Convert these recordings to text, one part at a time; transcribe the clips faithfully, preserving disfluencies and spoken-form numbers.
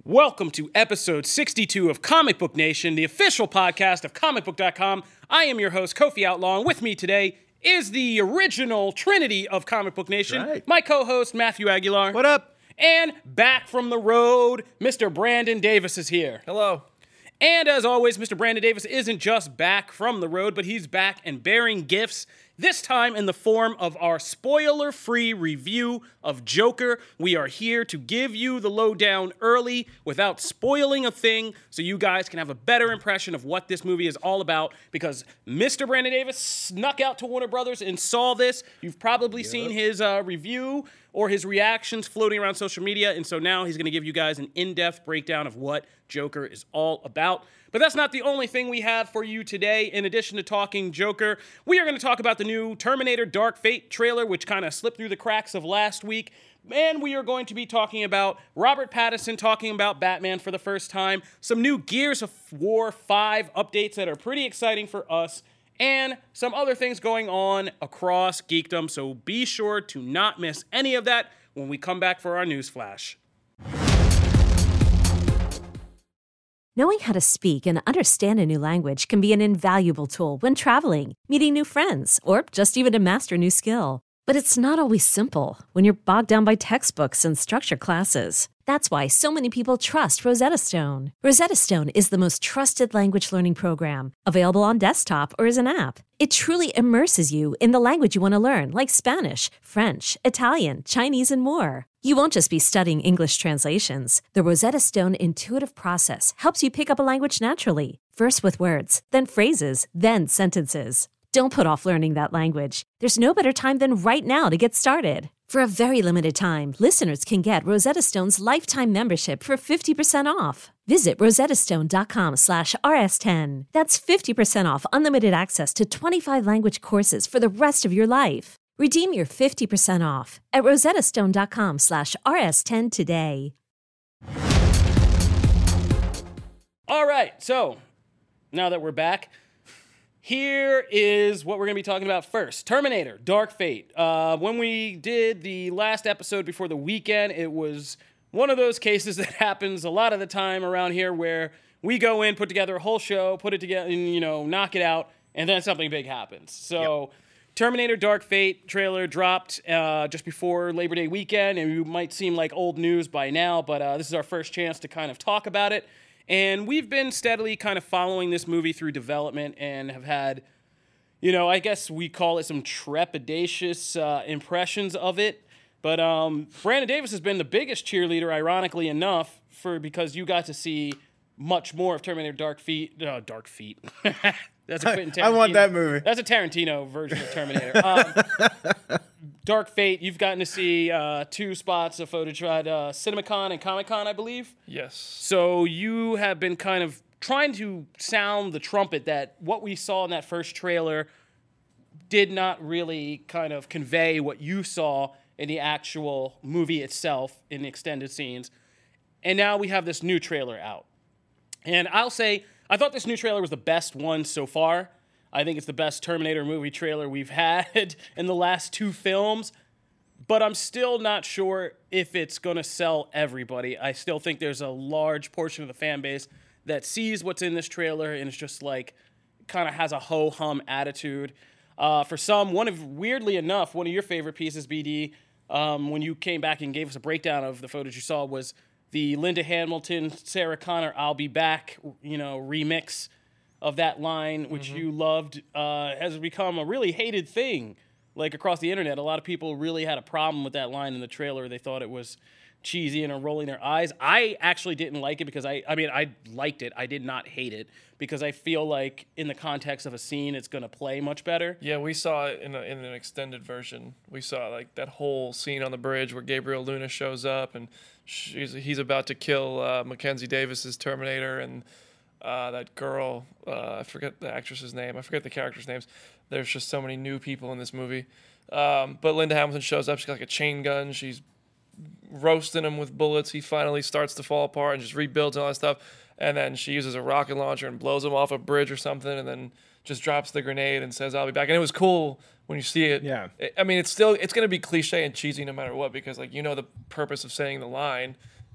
Welcome to episode sixty-two of Comic Book Nation, the official podcast of comic book dot com. I am your host, Kofi Outlaw, and with me today is the original trinity of Comic Book Nation, right. my co-host, Matthew Aguilar. What up? And back from the road, Mister Brandon Davis is here. Hello. And as always, Mister Brandon Davis isn't just back from the road, but he's back and bearing gifts, this time in the form of our spoiler-free review of Joker. We are here to give you the lowdown early without spoiling a thing so you guys can have a better impression of what this movie is all about, because Mister Brandon Davis snuck out to Warner Brothers and saw this. You've probably yep. seen his uh, review or his reactions floating around social media, and so now he's going to give you guys an in-depth breakdown of what Joker is all about. But that's not the only thing we have for you today. In addition to talking Joker, we are going to talk about the new Terminator Dark Fate trailer, which kind of slipped through the cracks of last week. And we are going to be talking about Robert Pattinson talking about Batman for the first time, some new Gears of War five updates that are pretty exciting for us, and some other things going on across geekdom. So be sure to not miss any of that when we come back for our news flash. Knowing how to speak and understand a new language can be an invaluable tool when traveling, meeting new friends, or just even to master a new skill. But it's not always simple when you're bogged down by textbooks and structure classes. That's why so many people trust Rosetta Stone. Rosetta Stone is the most trusted language learning program, available on desktop or as an app. It truly immerses you in the language you want to learn, like Spanish, French, Italian, Chinese, and more. You won't just be studying English translations. The Rosetta Stone intuitive process helps you pick up a language naturally, first with words, then phrases, then sentences. Don't put off learning that language. There's no better time than right now to get started. For a very limited time, listeners can get Rosetta Stone's lifetime membership for fifty percent off. Visit rosettastone.com slash rs10. That's fifty percent off unlimited access to twenty-five language courses for the rest of your life. Redeem your fifty percent off at rosettastone.com slash rs10 today. All right, so now that we're back, here is what we're going to be talking about first. Terminator, Dark Fate. Uh, when we did the last episode before the weekend, it was one of those cases that happens a lot of the time around here where we go in, put together a whole show, put it together, and, you know, knock it out, and then something big happens. So yep. Terminator Dark Fate trailer dropped uh, just before Labor Day weekend, and you might seem like old news by now, but uh, this is our first chance to kind of talk about it. And we've been steadily kind of following this movie through development and have had, you know, I guess we call it some trepidatious uh, impressions of it. But um, Brandon Davis has been the biggest cheerleader, ironically enough, for because you got to see much more of Terminator Dark Fate. Uh, Dark Fate. That's a Quentin Tarantino. I want that movie. That's a Tarantino version of Terminator. Um, Dark Fate, you've gotten to see uh, two spots of footage at uh, CinemaCon and Comic-Con, I believe. Yes. So you have been kind of trying to sound the trumpet that what we saw in that first trailer did not really kind of convey what you saw in the actual movie itself in the extended scenes. And now we have this new trailer out. And I'll say, I thought this new trailer was the best one so far. I think it's the best Terminator movie trailer we've had in the last two films. But I'm still not sure if it's going to sell everybody. I still think there's a large portion of the fan base that sees what's in this trailer and it's just like, kind of has a ho-hum attitude. Uh, for some, one of, weirdly enough, one of your favorite pieces, B D, um, when you came back and gave us a breakdown of the footage you saw was the Linda Hamilton, Sarah Connor, I'll Be Back, you know, remix of that line, which mm-hmm. you loved, uh, has become a really hated thing, like, across the internet. A lot of people really had a problem with that line in the trailer. They thought it was cheesy and are rolling their eyes. I actually didn't like it because I, I mean, I liked it. I did not hate it because I feel like in the context of a scene, it's going to play much better. Yeah, we saw it in, a, in an extended version. We saw, like, that whole scene on the bridge where Gabriel Luna shows up and she's, he's about to kill uh, Mackenzie Davis's Terminator, and Uh, that girl, uh, I forget the actress's name. I forget the characters' names. There's just so many new people in this movie. Um, but Linda Hamilton shows up. She's got like a chain gun. She's roasting him with bullets. He finally starts to fall apart and just rebuilds and all that stuff. And then she uses a rocket launcher and blows him off a bridge or something, and then just drops the grenade and says, "I'll be back." And it was cool when you see it. Yeah. I mean, it's still, it's going to be cliche and cheesy no matter what, because, like, you know, the purpose of saying the line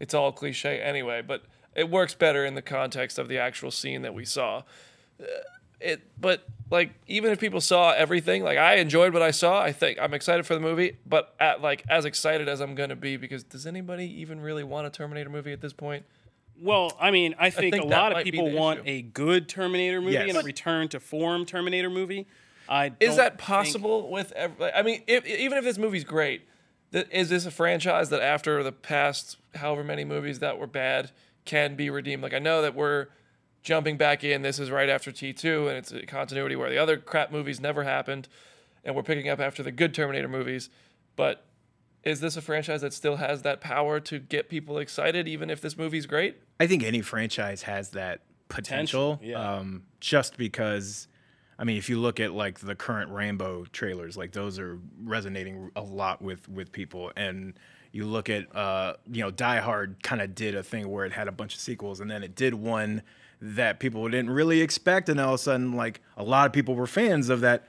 it's all cliche anyway, but it works better in the context of the actual scene that we saw. Uh, it, but like, even if people saw everything, like I enjoyed what I saw. I think I'm excited for the movie, but at like as excited as I'm gonna be, because does anybody even really want a Terminator movie at this point? Well, I mean, I think, think a that lot of might be people the want issue. a good Terminator movie Yes. and a return to form Terminator movie. I Is don't that think- possible with? Ev- I mean, if, even if this movie's great, th- is this a franchise that after the past however many movies that were bad can be redeemed? Like I know that we're jumping back in. This is right after T two, and it's a continuity where the other crap movies never happened, and we're picking up after the good Terminator movies. But is this a franchise that still has that power to get people excited, even if this movie's great? I think any franchise has that potential. Potential, yeah. Um, just because, I mean, if you look at like the current Rambo trailers, like those are resonating a lot with with people. And you look at, uh, you know, Die Hard kind of did a thing where it had a bunch of sequels, and then it did one that people didn't really expect, and all of a sudden, like a lot of people were fans of that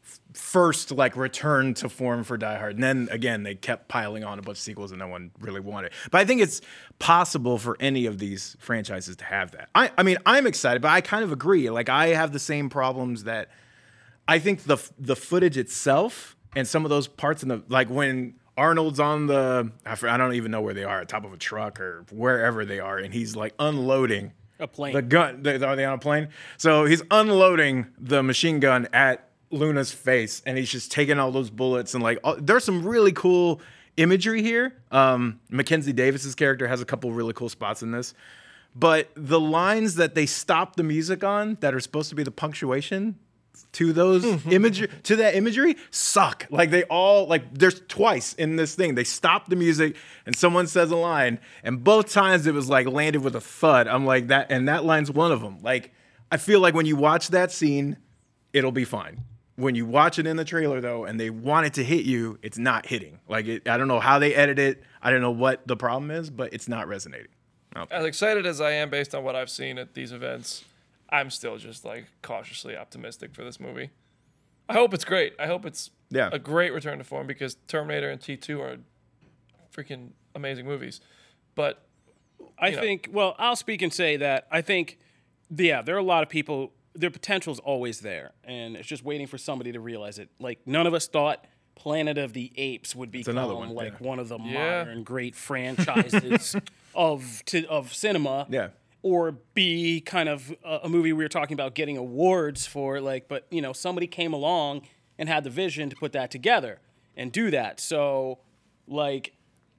first like return to form for Die Hard. And then again, they kept piling on a bunch of sequels and no one really wanted it. But I think it's possible for any of these franchises to have that. I, I mean, I'm excited, but I kind of agree. Like I have the same problems that I think the the footage itself and some of those parts in the, like when Arnold's on the, I f- I don't even know where they are, at top of a truck or wherever they are, and he's like unloading A plane. the gun. They, are they on a plane? So he's unloading the machine gun at Luna's face, and he's just taking all those bullets, and like all, there's some really cool imagery here. Um, Mackenzie Davis's character has a couple really cool spots in this, but the lines that they stop the music on that are supposed to be the punctuation to those imagery to that imagery suck. Like they all like there's twice in this thing they stop the music and someone says a line, and both times it was like landed with a thud. I'm like that, and that line's one of them. Like I feel like when you watch that scene, it'll be fine. When you watch it in the trailer, though, and they want it to hit you, it's not hitting. Like, it, I don't know how they edit it. I don't know what the problem is, but it's not resonating. As excited as I am based on what I've seen at these events, I'm still just like cautiously optimistic for this movie. I hope it's great. I hope it's Yeah. a great return to form, because Terminator and T two are freaking amazing movies. But I you know. think, well, I'll speak and say that I think, yeah, there are a lot of people, their potential is always there, and it's just waiting for somebody to realize it. Like, none of us thought Planet of the Apes would become another one, like yeah. one of the Yeah. modern great franchises of to, of cinema. Yeah. Or be kind of a, a movie we were talking about getting awards for, like, but, you know, somebody came along and had the vision to put that together and do that. So, like,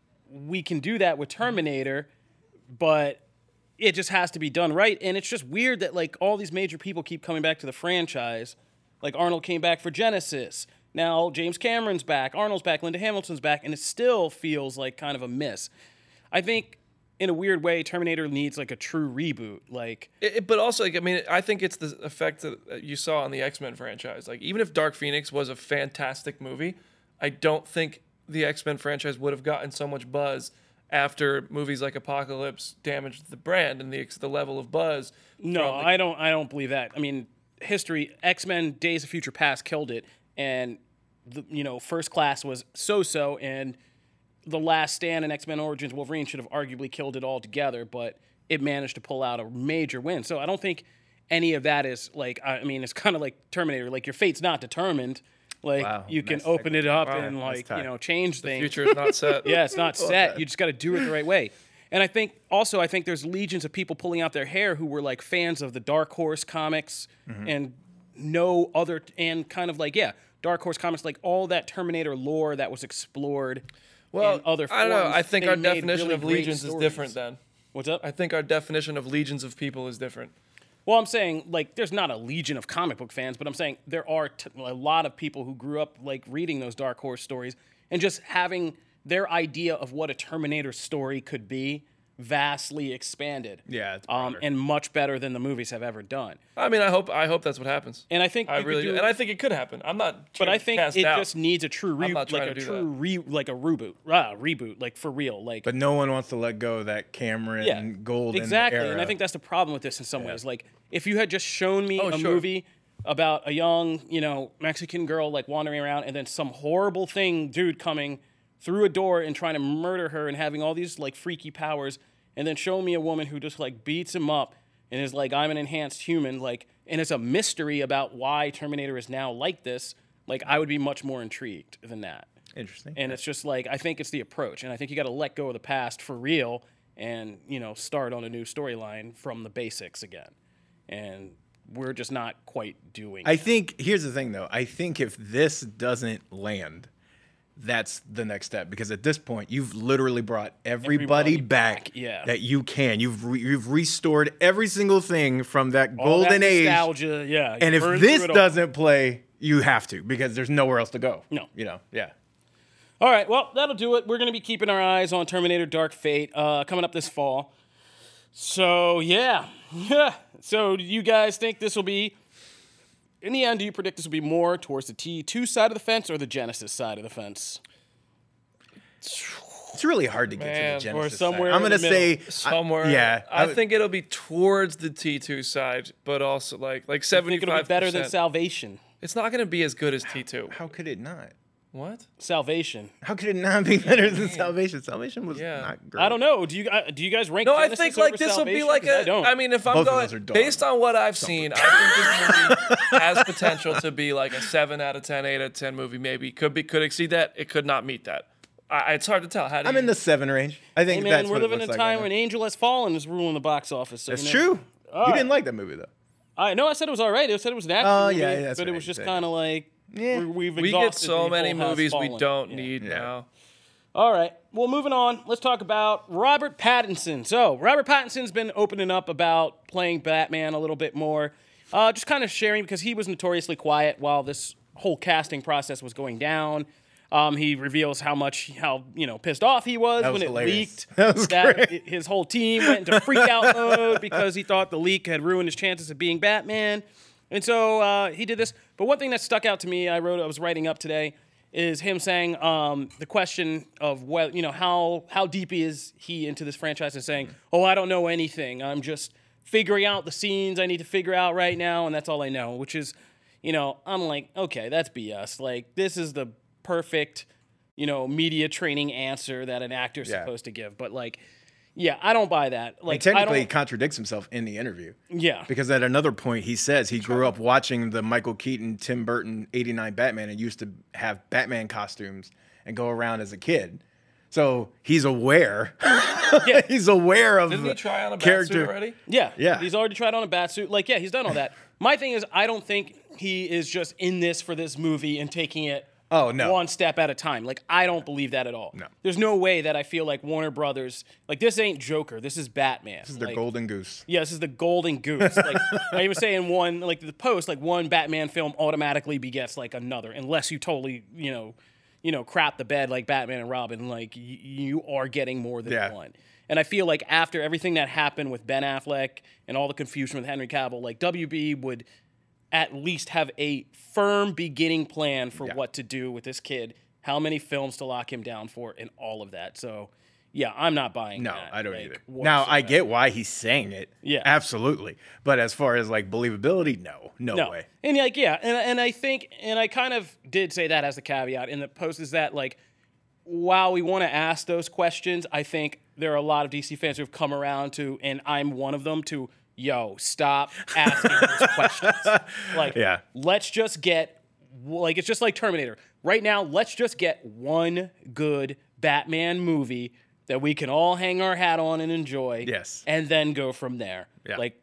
we can do that with Terminator, but it just has to be done right. And it's just weird that, like, all these major people keep coming back to the franchise. Like, Arnold came back for Genesis. Now James Cameron's back. Arnold's back. Linda Hamilton's back. And it still feels like kind of a miss. I think, in a weird way, Terminator needs, like, a true reboot. Like, It, it- but also, like, I mean, I think it's the effect that you saw on the X-Men franchise. Like, even if Dark Phoenix was a fantastic movie, I don't think the X-Men franchise would have gotten so much buzz after movies like Apocalypse damaged the brand and the the level of buzz. no, from the- I don't. I don't believe that. I mean, history, X-Men: Days of Future Past killed it, and the, you know, First Class was so-so, and The Last Stand and X-Men Origins Wolverine should have arguably killed it altogether, but it managed to pull out a major win. So I don't think any of that is like. I mean, it's kind of like Terminator. Like, your fate's not determined. Like, Wow, you can nice open it up Wow, and, nice like, you tie. know, change things. future is not set. Yeah, it's not set. You just got to do it the right way. And I think also, I think there's legions of people pulling out their hair who were like fans of the Dark Horse comics and no other, and kind of like, yeah, Dark Horse comics, like all that Terminator lore that was explored Well, in other I don't know. forms, I think they our made definition really of great legions is stories. different then. What's up? I think our definition of legions of people is different. Well, I'm saying, like, there's not a legion of comic book fans, but I'm saying there are t- a lot of people who grew up, like, reading those Dark Horse stories and just having their idea of what a Terminator story could be vastly expanded. Yeah, it's um, broader. and much better than the movies have ever done. I mean, I hope I hope that's what happens. And I think I you could really do- do, and I think it could happen. I'm not. But I trying to think cast it doubt. just needs a true re- I'm not trying like a to do true re- like a reboot, ah, reboot, like for real, like But no one wants to let go of that Cameron yeah, golden exactly. era. And I think that's the problem with this in some ways. Like, if you had just shown me Oh, a sure. movie about a young, you know, Mexican girl like wandering around, and then some horrible thing, dude, coming through a door and trying to murder her and having all these like freaky powers, and then show me a woman who just like beats him up and is like, I'm an enhanced human, like, and it's a mystery about why Terminator is now like this, like, I would be much more intrigued than that. Interesting. And it's just like, I think it's the approach, and I think you got to let go of the past for real and, you know, start on a new storyline from the basics again. And we're just not quite doing I that. think, here's the thing, though. I think if this doesn't land, that's the next step, because at this point you've literally brought everybody, Everybody back, back, yeah. that you can. You've re- you've restored every single thing from that All golden that age. nostalgia, yeah. And you if burned this through it all. doesn't play, you have to, because there's nowhere else to go. No. You know, yeah. All right, well, that'll do it. We're going to be keeping our eyes on Terminator Dark Fate uh, coming up this fall. So, yeah. Yeah. So, do you guys think this will be, in the end, do you predict this will be more towards the T two side of the fence or the Genesis side of the fence? It's really hard to get Man, to the or Genesis somewhere side. I'm in gonna the middle. say Somewhere. I, yeah. I, would- think it'll be towards the T two side, but also like like I think seventy-five it'll be percent. better than Salvation. It's not going to be as good as T two. How could it not? What? Salvation. How could it not be better than Salvation? Salvation was Yeah. not great. I don't know. Do you uh, do you guys rank No, I Genesis think over like this will be Salvation? like 'Cause I a. don't. I mean, if I'm Both of going those are dog. based on what I've seen, I think this movie has potential to be like a seven out of ten, eight out of ten movie. Maybe could be could exceed that. It could not meet that. I, it's hard to tell. How do I'm you, in the seven range. I think Hey, man, that's we're what living it in looks a like time right when now. Angel Has Fallen is ruling the box office. So, That's you know. true. All you right. didn't like that movie though. I know I said it was all right. I said it was an action Oh, movie, yeah, yeah, that's but it right. was just You said kind of like Yeah. we- we've we get exhausted so the many whole Has movies we Fallen. don't Yeah. need Yeah. now. All right. Well, moving on. Let's talk about Robert Pattinson. So, Robert Pattinson's been opening up about playing Batman a little bit more. Uh, just kind of sharing because he was notoriously quiet while this whole casting process was going down. Um, he reveals how much, how, you know, pissed off he was, That when was it hilarious. leaked. That was great. His whole team went into freak out mode because he thought the leak had ruined his chances of being Batman. And so uh, he did this. But one thing that stuck out to me, I wrote, I was writing up today, is him saying um, the question of what, you know, how how deep is he into this franchise, and saying, oh, I don't know anything. I'm just figuring out the scenes I need to figure out right now, and that's all I know, which is, you know, I'm like, okay, that's B S. Like, this is the perfect, you know, media training answer that an actor's Yeah. supposed to give. But, like, yeah, I don't buy that. He Like, technically I don't, contradicts himself in the interview. yeah. Because at another point, he says he grew up watching the Michael Keaton, Tim Burton eighty-nine Batman and used to have Batman costumes and go around as a kid. So he's aware. Yeah. he's aware of Didn't he try on a character. batsuit already? Yeah, Yeah. He's already tried on a bat suit. Like, yeah, he's done all that. My thing is, I don't think he is just in this for this movie and taking it Oh, no. one step at a time. Like, I don't believe that at all. No. There's no way that I feel like Warner Brothers, like, this ain't Joker. This is Batman. This is their like, golden goose. Yeah, this is the golden goose. Like, I even say in one, like the post, like one Batman film automatically begets like another, unless you totally, you know, you know, crap the bed like Batman and Robin. Like, y- you are getting more than Yeah. one. And I feel like after everything that happened with Ben Affleck and all the confusion with Henry Cavill, like W B would at least have a firm beginning plan for Yeah. what to do with this kid, how many films to lock him down for, and all of that. So, yeah, I'm not buying No, that. I don't like, either. Now, I whatsoever. get why he's saying it. Yeah. Absolutely. But as far as like believability, no. No, No. way. And like, yeah, and, and I think, and I kind of did say that as a caveat in the post, is that like, while we want to ask those questions, I think there are a lot of D C fans who have come around to, and I'm one of them, to, yo, stop asking those questions. Like, Yeah. let's just get, like, it's just like Terminator. Right now, let's just get one good Batman movie that we can all hang our hat on and enjoy. Yes. And then go from there. Yeah. Like,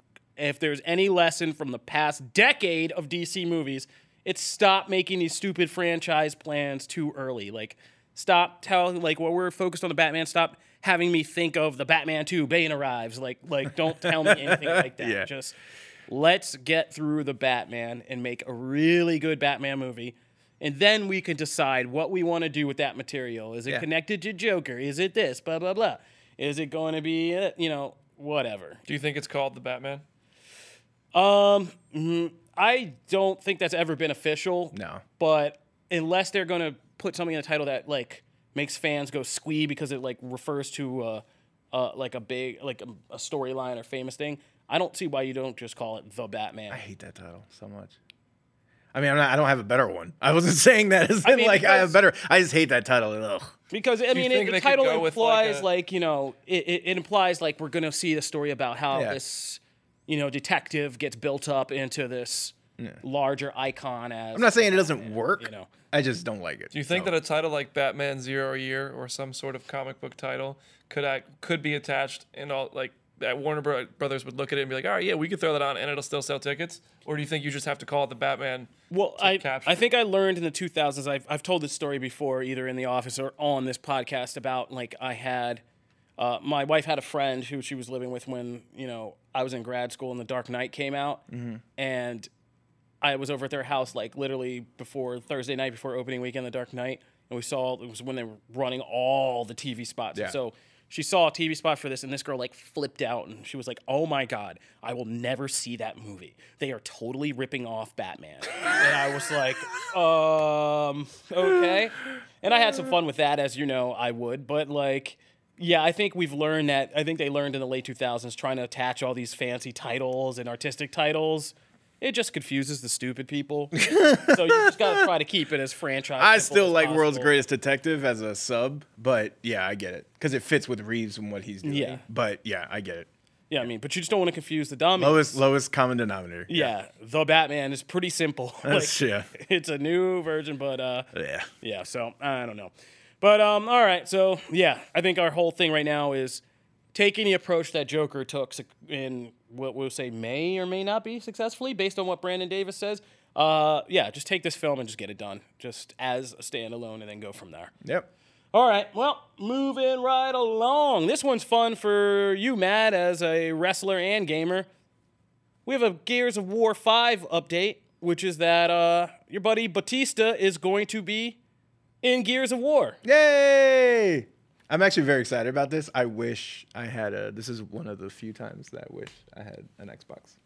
if there's any lesson from the past decade of D C movies, it's stop making these stupid franchise plans too early. Like, stop telling, like, while we're focused on the Batman, stop having me think of the Batman two, Bane arrives. Like, like don't tell me anything like that. Yeah. Just let's get through the Batman and make a really good Batman movie. And then we can decide what we want to do with that material. Is it Yeah. connected to Joker? Is it this? Blah, blah, blah. Is it going to be, uh, you know, whatever. Do you think it's called the Batman? Um, mm, I don't think that's ever been official. No. But unless they're going to put something in the title that, like, makes fans go squee because it, like, refers to, uh, uh, like, a big, like, a, a storyline or famous thing, I don't see why you don't just call it The Batman. I hate that title so much. I mean, I'm not, I don't have a better one. I wasn't saying that as I in, mean, like I have because- better. I just hate that title. Ugh. Because I you mean, think it, they the could title go with, like, implies a- like, you know, it, it, it implies like we're gonna see the story about how Yeah. this, you know, detective gets built up into this larger icon. As I'm not saying it doesn't work. you know. I just don't like it. Do you think so. that a title like Batman Zero Year or some sort of comic book title could act, could be attached and all like that Warner Bro- Brothers would look at it and be like, all right, yeah, we could throw that on and it'll still sell tickets? Or do you think you just have to call it the Batman? Well, to I capture I think I learned in the two thousands. I've I've told this story before, either in the office or on this podcast, about like I had. Uh, my wife had a friend who she was living with when, you know, I was in grad school and The Dark Knight came out. And I was over at their house like literally before Thursday night, before opening weekend, The Dark Knight. And we saw, it was when they were running all the T V spots. Yeah. So she saw a T V spot for this, and this girl like flipped out and she was like, oh my God, I will never see that movie. They are totally ripping off Batman. And I was like, um, okay. And I had some fun with that, as you know, I would. But like, yeah, I think we've learned that. I think they learned in the late two thousands trying to attach all these fancy titles and artistic titles. It just confuses the stupid people. So you just got to try to keep it as franchise. I simple still as like World's possible. Greatest Detective as a sub, but yeah, I get it because it fits with Reeves and what he's doing. Yeah. But yeah, I get it. Yeah, I mean, but you just don't want to confuse the dummies. Lowest lowest common denominator. Yeah, the Batman is pretty simple. That's- Like, yeah. It's a new version, but uh, Yeah. yeah. So I don't know, but um, all right. So yeah, I think our whole thing right now is taking the approach that Joker took in what we'll say may or may not be successfully, based on what Brandon Davis says. Uh, yeah, just take this film and just get it done, just as a standalone, and then go from there. Yep. All right, well, moving right along. This one's fun for you, Matt, as a wrestler and gamer. We have a Gears of War five update, which is that uh, your buddy Batista is going to be in Gears of War. Yay! I'm actually very excited about this. I wish I had a. This is one of the few times that I wish I had an Xbox.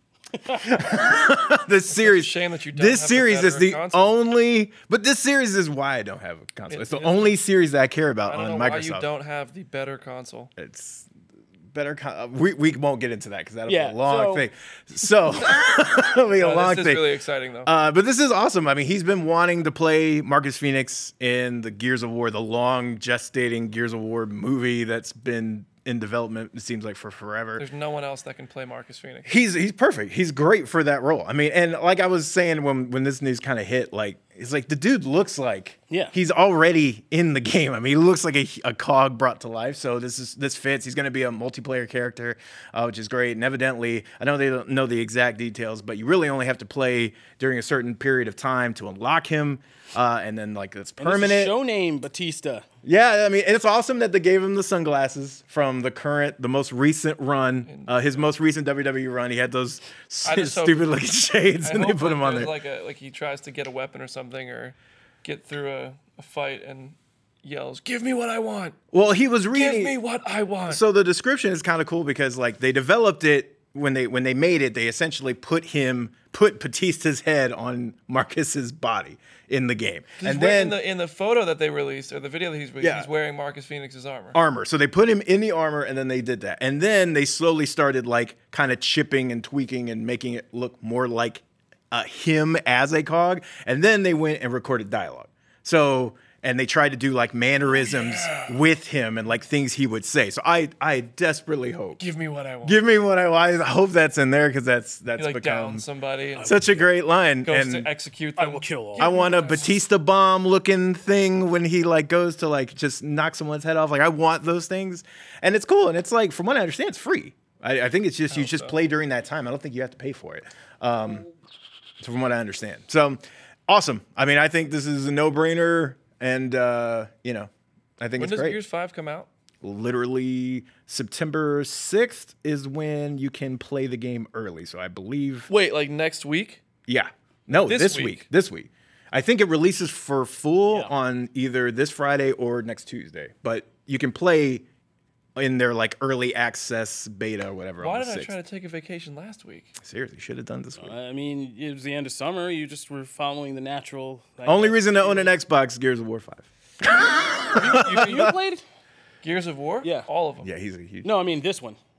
This series, shame that you don't this have the series is better the console. only, but this series is why I don't have a console. It- It's the it- only series that I care about I don't on know Microsoft. why you don't have the better console. It's better. Con- we we won't get into that because that'll Yeah, be a long so- thing. So it'll be a Uh, long this is thing. really exciting, though. Uh, but this is awesome. I mean, he's been wanting to play Marcus Phoenix in the Gears of War, the long gestating Gears of War movie that's been in development, it seems like, for forever. There's no one else that can play Marcus Phoenix. He's he's perfect. He's great for that role. I mean, and like I was saying when when this news kind of hit, like it's like the dude looks like Yeah. he's already in the game. I mean, he looks like a, a cog brought to life. So this is this fits. He's going to be a multiplayer character, uh, which is great. And evidently, I know they don't know the exact details, but you really only have to play during a certain period of time to unlock him. Uh, and then like it's And this is permanent. show name Batista. Yeah, I mean, and it's awesome that they gave him the sunglasses from the current, the most recent run, uh, his most recent W W E run. He had those I just hope- stupid looking shades, I and they hope, put him like, on there's there. Like a like he tries to get a weapon or something, or get through a, a fight and yells, "Give me what I want! Well, he was Give reading. me what I want!" So the description is kind of cool because like they developed it when they when they made it, they essentially put him put Batista's head on Marcus's body in the game, He's and wearing- then in the in the photo that they released or the video that he's Yeah. he's wearing Marcus Phoenix's armor. armor. So they put him in the armor and then they did that. And then they slowly started like kind of chipping and tweaking and making it look more like uh, him as a cog. And then they went and recorded dialogue. So, and they tried to do like mannerisms with him and like things he would say. So I, I desperately hope. Give me what I want. Give me what I want. I hope that's in there because that's that's He like become downs somebody and such a great line. goes and to execute them. I will kill all. I want a Batista bomb looking thing when he like goes to like just knock someone's head off. Like I want those things, and it's cool. And it's like from what I understand, it's free. I, I think it's just you just so. play during that time. I don't think you have to pay for it. Um, so from what I understand, so awesome. I mean, I think this is a no brainer, and uh, you know, I think When it's does great. Gears five come out? Literally September sixth is when you can play the game early. So I believe. Wait, like next week? Yeah. No, This this, week. week. This week. I think it releases for full Yeah. on either this Friday or next Tuesday. But you can play in their like early access beta or whatever. Why on the did I sixth. try to take a vacation last week? Seriously, should have done this week. I mean, it was the end of summer. You just were following the natural. Only reason to own an Xbox, Gears of War five. you, you played? Gears of War? Yeah. All of them. Yeah, he's a huge. No, I mean this one.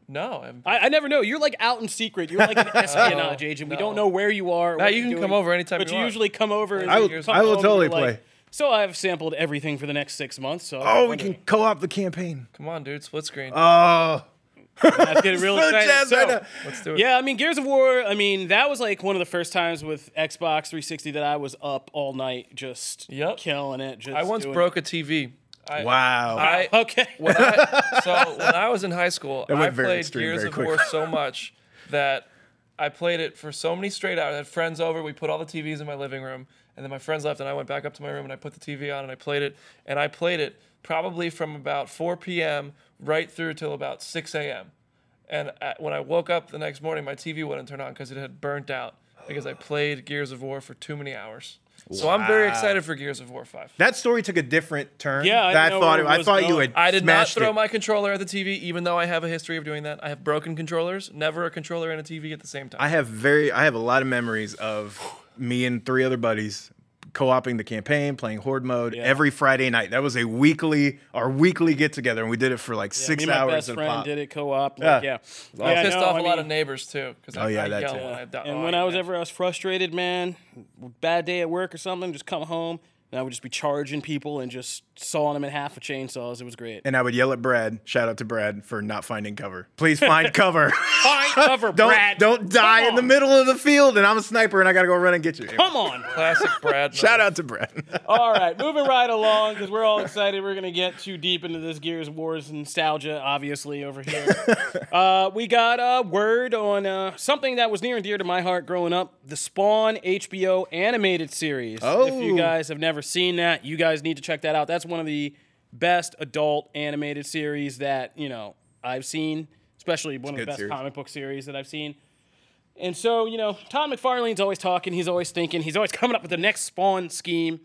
No, I'm, I, I never know. You're like out in secret. You're like an espionage agent. We no. don't know where you are. Nah, what you you're can doing, come over anytime But you you want. usually come over. And I will- you come I will home and totally you're like, play. So I've sampled everything for the next six months. So Oh, we I'm can co-op the campaign. come on, dude, split screen. Oh, I'm getting real so excited. jazzed So, right now. Let's do it. yeah, I mean, Gears of War, I mean, that was like one of the first times with Xbox three sixty that I was up all night just Yep. killing it. Just I once doing- broke a T V. I, wow. I, Okay. when I, so when I was in high school, That I went very played extreme Gears very of quickly. War so much that I played it for so many straight hours. I had friends over. We put all the T Vs in my living room, and then my friends left, and I went back up to my room and I put the T V on and I played it. And I played it probably from about four p.m. right through till about six a.m. And at, when I woke up the next morning, my T V wouldn't turn on because it had burnt out because I played Gears of War for too many hours. So I'm very excited for Gears of War five. That story took a different turn. Yeah, I that didn't know thought where it I was thought you going. had. I did not smashed throw it. my controller at the T V, even though I have a history of doing that. I have broken controllers, never a controller and a T V at the same time. I have very. I have a lot of memories of me and three other buddies co-oping the campaign, playing Horde mode Yeah. every Friday night. That was a weekly, our weekly get together, and we did it for like Yeah, six me and my hours. best at a friend pop. did it co-op. Like, Yeah. yeah. I yeah, pissed no, off I a lot mean- of neighbors too, because Oh, yeah, I, I that yell too. when I And oh, when I was yeah. ever I was frustrated, man, bad day at work or something, just come home and I would just be charging people and just sawing them in half with chainsaws. It was great. And I would yell at Brad. Shout out to Brad for not finding cover. Please find cover. Find cover, don't Brad. don't die Come in the on. middle of the field, and I'm a sniper, and I gotta go run and get you. Come on. classic Brad. Shout out to Brad. All right, moving right along because we're all excited. We're gonna get too deep into this Gears of War's nostalgia, obviously over here. uh, we got a word on uh, something that was near and dear to my heart growing up: the Spawn H B O animated series. Oh. If you guys have never seen that, you guys need to check that out. That's one of the best adult animated series that you know I've seen, especially one of the good best series. comic book series that I've seen. And so, you know, Todd McFarlane's always talking. He's always thinking. He's always coming up with the next Spawn scheme.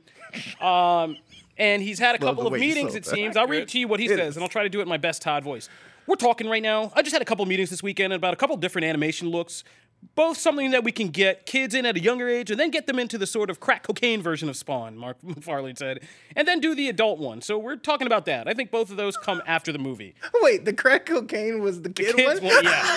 Um, and he's had a Love couple the of way you meetings, sold it that. seems. I'll read to you what he It says, is. and I'll try to do it in my best Todd voice. We're talking right now. I just had a couple of meetings this weekend about a couple different animation looks, both something that we can get kids in at a younger age and then get them into the sort of crack cocaine version of Spawn, Mark McFarlane said, and then do the adult one. So we're talking about that. I think both of those come after the movie. Wait, the crack cocaine was the kid Kids one? one, yeah.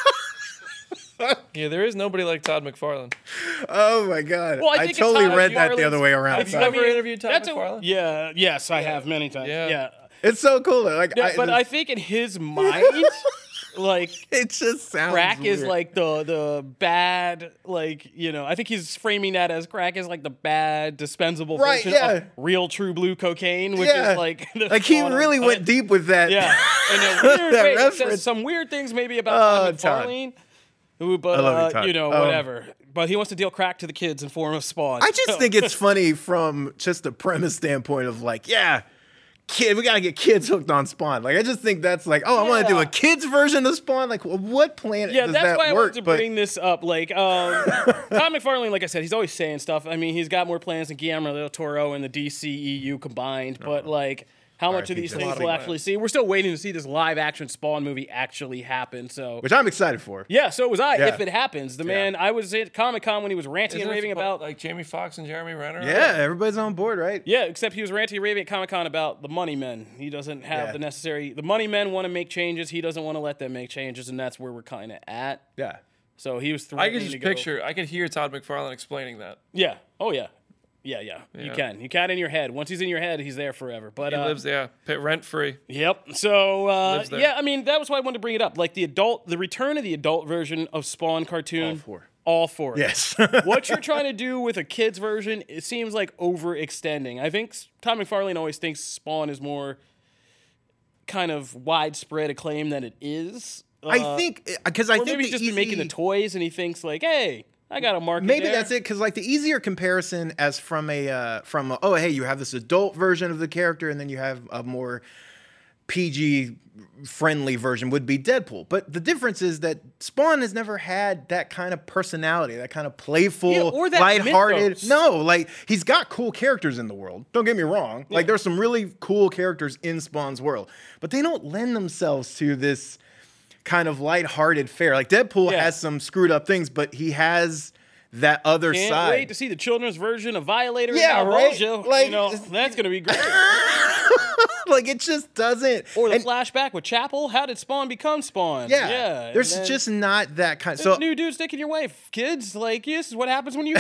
Yeah, there is nobody like Todd McFarlane. Oh my god! Well, I I, think it's totally Todd read that the McFarlane's- other way around. Have you Sorry. ever interviewed Todd That's a, McFarlane? yeah, yes, I have many times. Yeah. Yeah. It's so cool. Like, Yeah, I, but I think in his mind, like it just sounds crack is weird. like the the bad, like you know. I think he's framing that as crack is like the bad dispensable Right, version yeah. of real true blue cocaine, which yeah, is like the like he Spawn really of- went deep with that. Yeah, in a weird That way. It reference. says some weird things maybe about Oh, Todd Todd. McFarlane. Who, but I love you, uh, Todd. you know, Um, whatever. But he wants to deal crack to the kids in form of Spawn. I just think it's funny from just a premise standpoint of like, yeah, kid, we gotta get kids hooked on Spawn. Like, I just think that's like, oh, I want to do Yeah. a kids version of Spawn. Like, well, what planet Yeah, does that's that why I work? wanted to But- bring this up. Like, um, Todd McFarlane, like I said, he's always saying stuff. I mean, he's got more plans than Guillermo del Toro and the D C E U combined. But like, how much of R I P these to things Todd. we'll actually see? We're still waiting to see this live action Spawn movie actually happen. So. which I'm excited for. Yeah, so was I. Yeah. If it happens, the man, I was at Comic Con when he was ranting Isn't and it raving about. like Jamie Foxx and Jeremy Renner? Yeah, everybody's on board, right? Yeah, except he was ranting and raving at Comic Con about the money men. He doesn't have Yeah. the necessary. The money men want to make changes. He doesn't want to let them make changes, and that's where we're kind of at. Yeah. So he was I threatening could to just go- picture, I could hear Todd McFarlane explaining that. Yeah. Oh yeah. Yeah, yeah. You Yeah. can. You can in your head. Once he's in your head, he's there forever. But He uh, lives, yeah, rent free. Yep. So uh, Lives there. yeah, I mean that was why I wanted to bring it up. Like the adult, the return of the adult version of Spawn cartoon. All for. All for it. Yes. What you're trying to do with a kid's version, it seems like overextending. I think Todd McFarlane always thinks Spawn is more kind of widespread acclaim than it is. I Uh, think because I or think maybe the he's just been making the easy- toys and he thinks like, hey, I got a market. Maybe there. that's it, because like the easier comparison as from a uh, from a, oh hey, you have this adult version of the character, and then you have a more P G friendly version would be Deadpool. But the difference is that Spawn has never had that kind of personality, that kind of playful, Yeah, or that lighthearted. mythos. No, like he's got cool characters in the world. Don't get me wrong. Like there's some really cool characters in Spawn's world, but they don't lend themselves to this kind of lighthearted fare. Like Deadpool Yeah. has some screwed up things, but he has that other Can't side. wait to see the children's version of Violator. Yeah, and right? Malebolgia. Like, you know, it's- that's gonna be great. Like, it just doesn't. Or the and, flashback with Chapel. How did Spawn become Spawn? yeah, yeah. there's and then just not that kind. there's So new dude sticking your wife, kids. Like, this is what happens when you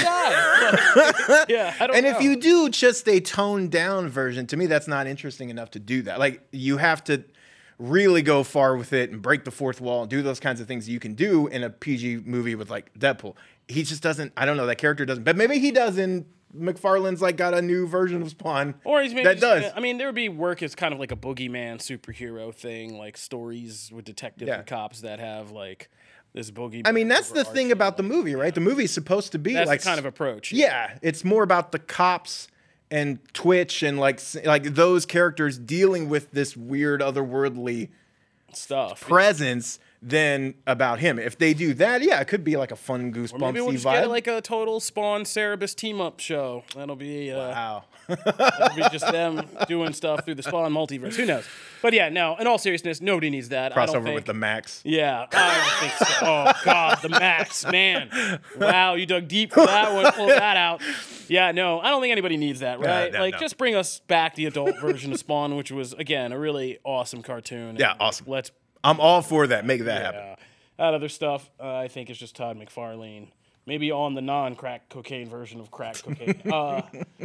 die. yeah, I don't and know. if you do just a toned down version, to me, that's not interesting enough to do that. Like, you have to really go far with it and break the fourth wall and do those kinds of things you can do in a P G movie with like Deadpool. He just doesn't. I don't know. That character doesn't. But maybe he does in McFarlane's like got a new version of Spawn. Or he's maybe that just- does. I mean, there would be work as kind of like a boogeyman superhero thing, like stories with detectives Yeah. and cops that have like this boogeyman. I mean, that's the thing overarching, about the like- movie, right? The movie's supposed to be That's like the kind of approach. Yeah, it's more about the cops and Twitch and like s- like those characters dealing with this weird otherworldly stuff. presence than about him. If they do that, yeah, it could be like a fun Or maybe goosebumpsy we'll just vibe. get like a total Spawn Cerebus team up show. That'll be uh, wow. that'll be just them doing stuff through the Spawn multiverse. Who knows? But yeah, no. In all seriousness, nobody needs that. I don't Crossover think. with the Max. Yeah, I don't think so. Oh God, the Max, man. Wow, you dug deep for that one. Pull that out. Yeah, no, I don't think anybody needs that, right? no, like, no. just bring us back the adult version of Spawn, which was again a really awesome cartoon. Yeah, And, awesome. Let's I'm all for that. Make that happen. yeah. That other stuff, uh, I think, is just Todd McFarlane. Maybe on the non-crack cocaine version of crack cocaine. uh,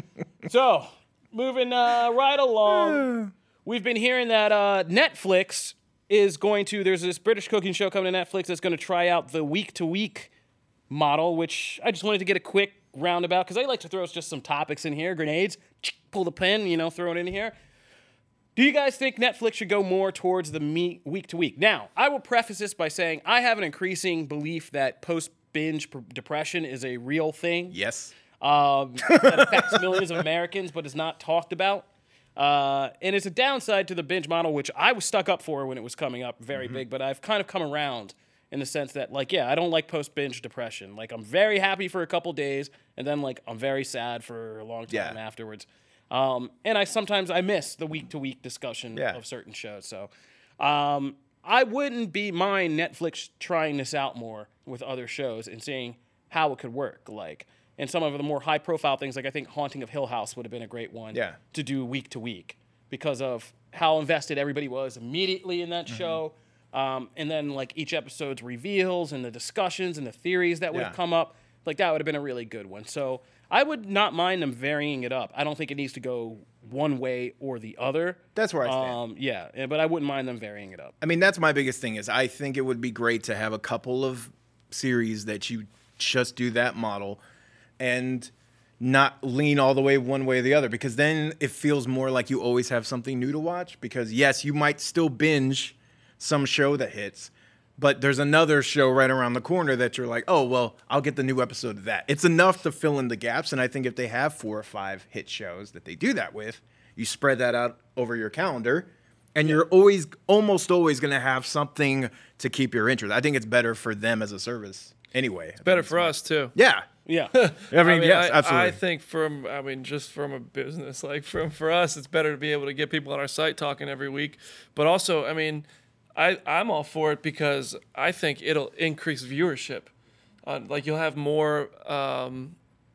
so, moving uh, right along, we've been hearing that uh, Netflix is going to. There's this British cooking show coming to Netflix that's going to try out the week-to-week model, which I just wanted to get a quick roundabout because I like to throw just some topics in here, grenades, pull the pin, you know, throw it in here. Do you guys think Netflix should go more towards the me- week to week? Now, I will preface this by saying I have an increasing belief that post-binge pr- depression is a real thing Yes. um, that affects millions of Americans but is not talked about. Uh, and it's a downside to the binge model, which I was stuck up for when it was coming up very big, but I've kind of come around in the sense that, like, yeah, I don't like post-binge depression. Like, I'm very happy for a couple days, and then, like, I'm very sad for a long time Yeah. afterwards. Um, and I sometimes I miss the week-to-week discussion Yeah. of certain shows. So um, I wouldn't be mind Netflix trying this out more with other shows and seeing how it could work. Like, and some of the more high-profile things, like I think Haunting of Hill House would have been a great one Yeah. to do week-to-week because of how invested everybody was immediately in that Mm-hmm. show. Um, and then, like, each episode's reveals and the discussions and the theories that would have Yeah. come up, like, that would have been a really good one. So I would not mind them varying it up. I don't think it needs to go one way or the other. That's where I stand. Um, yeah, eh, but I wouldn't mind them varying it up. I mean, that's my biggest thing is I think it would be great to have a couple of series that you just do that model and not lean all the way one way or the other because then it feels more like you always have something new to watch because, yes, you might still binge some show that hits, but there's another show right around the corner that you're like, oh, well, I'll get the new episode of that. It's enough to fill in the gaps, and I think if they have four or five hit shows that they do that with, you spread that out over your calendar, and you're always, almost always going to have something to keep your interest. I think it's better for them as a service anyway. Better for us too. Yeah. Yeah. I mean, yes, I, absolutely. I think from, I mean, just from a business, like from for us, it's better to be able to get people on our site talking every week. But also, I mean, I I'm all for it because I think it'll increase viewership. Uh, like you'll have more um,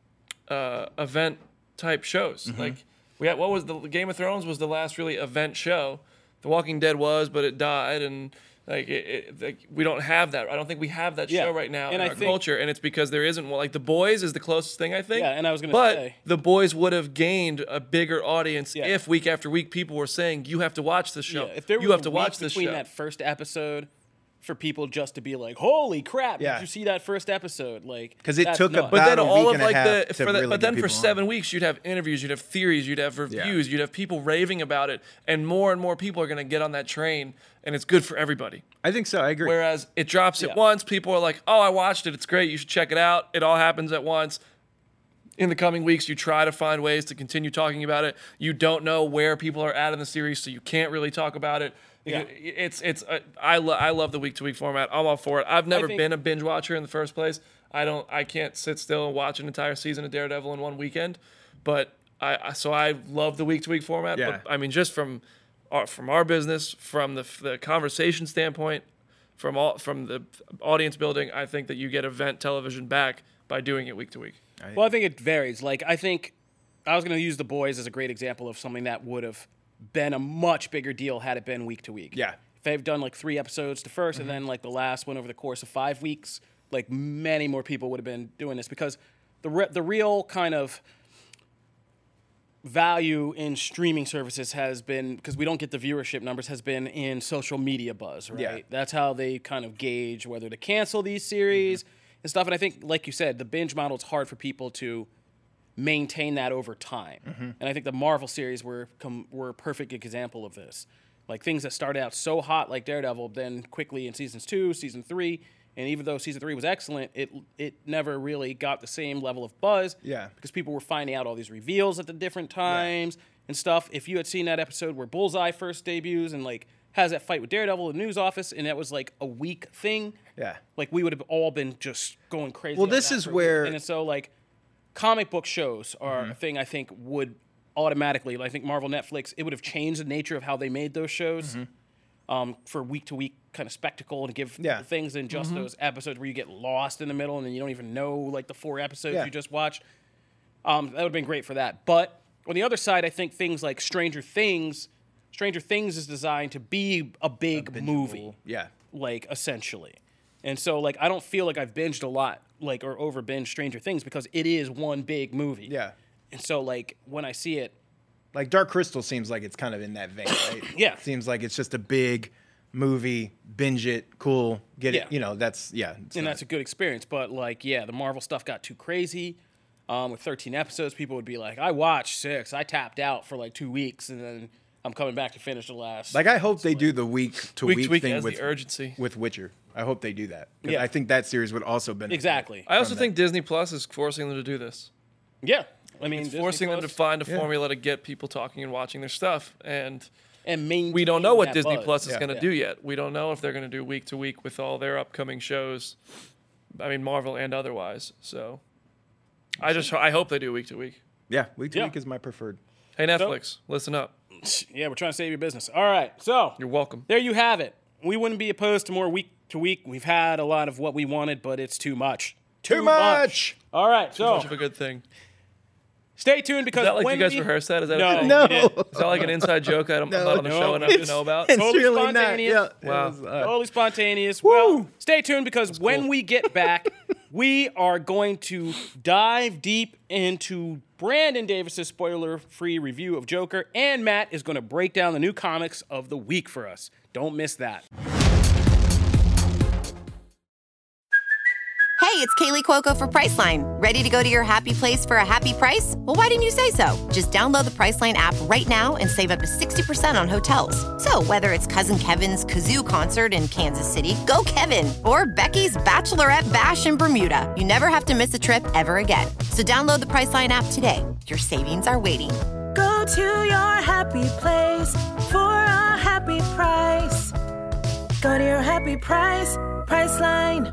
uh, event type shows. Mm-hmm. Like we had, what was the Game of Thrones was the last really event show. The Walking Dead was, but it died and. Like, it, it, like we don't have that. I don't think we have that Yeah. show right now And in I our think- culture, and it's because there isn't one. Like The Boys is the closest thing I think. Yeah, and I was gonna but say- The Boys would have gained a bigger audience Yeah. if week after week people were saying you have to watch this show. Yeah, if there was you have a to week watch this between show. that first episode for people just to be like, "Holy crap! Yeah. Did you see that first episode?" Like, 'Cause it that's took a nuts. But then about a all week of and a like half the to for the, really but then get for people on. seven weeks you'd have interviews, you'd have theories, you'd have reviews, you'd have people raving about it, and more and more people are going to get on that train, and it's good for everybody. I think so. I agree. Whereas it drops Yeah. at once, people are like, "Oh, I watched it. It's great. You should check it out." It all happens at once. In the coming weeks, you try to find ways to continue talking about it. You don't know where people are at in the series, so you can't really talk about it. Yeah. It's it's uh, I lo- I love the week to week format. I'm all for it. I've never think- been a binge watcher in the first place. I don't. I can't sit still and watch an entire season of Daredevil in one weekend. But I I- so I love the week to week format. Yeah. But I mean, just from our, from our business, from the the conversation standpoint, from all from the audience building, I think that you get event television back by doing it week to week. Well, I think it varies. Like, I think I was going to use The Boys as a great example of something that would have been a much bigger deal had it been week to week. Yeah. If they've done like three episodes to 1st mm-hmm. and then like the last one over the course of five weeks, like many more people would have been doing this because the re- the real kind of value in streaming services has been, because we don't get the viewership numbers, has been in social media buzz, right? Yeah. That's how they kind of gauge whether to cancel these series mm-hmm. and stuff. And I think, like you said, the binge model, it's hard for people to maintain that over time. Mm-hmm. And I think the Marvel series were com- were a perfect example of this. Like things that started out so hot like Daredevil, then quickly in seasons two, season three, and even though season three was excellent, it it never really got the same level of buzz. Yeah. Because people were finding out all these reveals at the different times yeah. and stuff. If you had seen that episode where Bullseye first debuts and like has that fight with Daredevil in the news office, and that was like a week thing. Yeah. Like we would have all been just going crazy. Well, this is where, and so like comic book shows are mm-hmm. a thing I think would automatically, I think Marvel, Netflix, it would have changed the nature of how they made those shows. Mm-hmm. Um, for week to week kind of spectacle and give yeah. things than just mm-hmm. those episodes where you get lost in the middle and then you don't even know like the four episodes yeah. you just watched. Um, that would have been great for that. But on the other side, I think things like Stranger Things, Stranger Things is designed to be a big a movie. Yeah. Like essentially. And so like I don't feel like I've binged a lot like or over binged Stranger Things because it is one big movie. Yeah. And so like when I see it, like Dark Crystal seems like it's kind of in that vein, right? yeah. Seems like it's just a big movie, binge it, cool, get yeah. it. You know, that's, yeah. And not, that's a good experience. But, like, yeah, the Marvel stuff got too crazy. Um, with thirteen episodes, people would be like, I watched six. I tapped out for, like, two weeks, and then I'm coming back to finish the last. Like, I hope they do the week-to-week week, week thing has with the urgency. with Witcher. I hope they do that. Yeah. I think that series would also benefit. Exactly. I also think that. Disney Plus is forcing them to do this. Yeah. I mean, it's Disney forcing Plus, them to find a yeah. formula to get people talking and watching their stuff. And, and we don't know what Disney buzz. Plus is yeah. going to yeah. do yet. We don't know if they're going to do week to week with all their upcoming shows. I mean, Marvel and otherwise. So I just I hope they do week to week. Yeah, week to yeah. week is my preferred. Hey, Netflix, so, listen up. Yeah, we're trying to save your business. All right, so. You're welcome. There you have it. We wouldn't be opposed to more week to week. We've had a lot of what we wanted, but it's too much. Too, too much. much. All right, too so. much of a good thing. Stay tuned because is that like when you guys we... rehearsed that? Is that no, a thing? No. Is that like an inside joke I don't, No, I'm not on the no, show enough it's, to know about? It's Totally really spontaneous. not. Yeah, wow. was, uh, Totally spontaneous. Woo. Well, stay tuned because That's when cool. we get back, we are going to dive deep into Brandon Davis's spoiler-free review of Joker, and Matt is going to break down the new comics of the week for us. Don't miss that. Hey, it's Kaylee Cuoco for Priceline. Ready to go to your happy place for a happy price? Well, why didn't you say so? Just download the Priceline app right now and save up to sixty percent on hotels. So whether it's Cousin Kevin's Kazoo Concert in Kansas City, go Kevin, or Becky's Bachelorette Bash in Bermuda, you never have to miss a trip ever again. So download the Priceline app today. Your savings are waiting. Go to your happy place for a happy price. Go to your happy price, Priceline.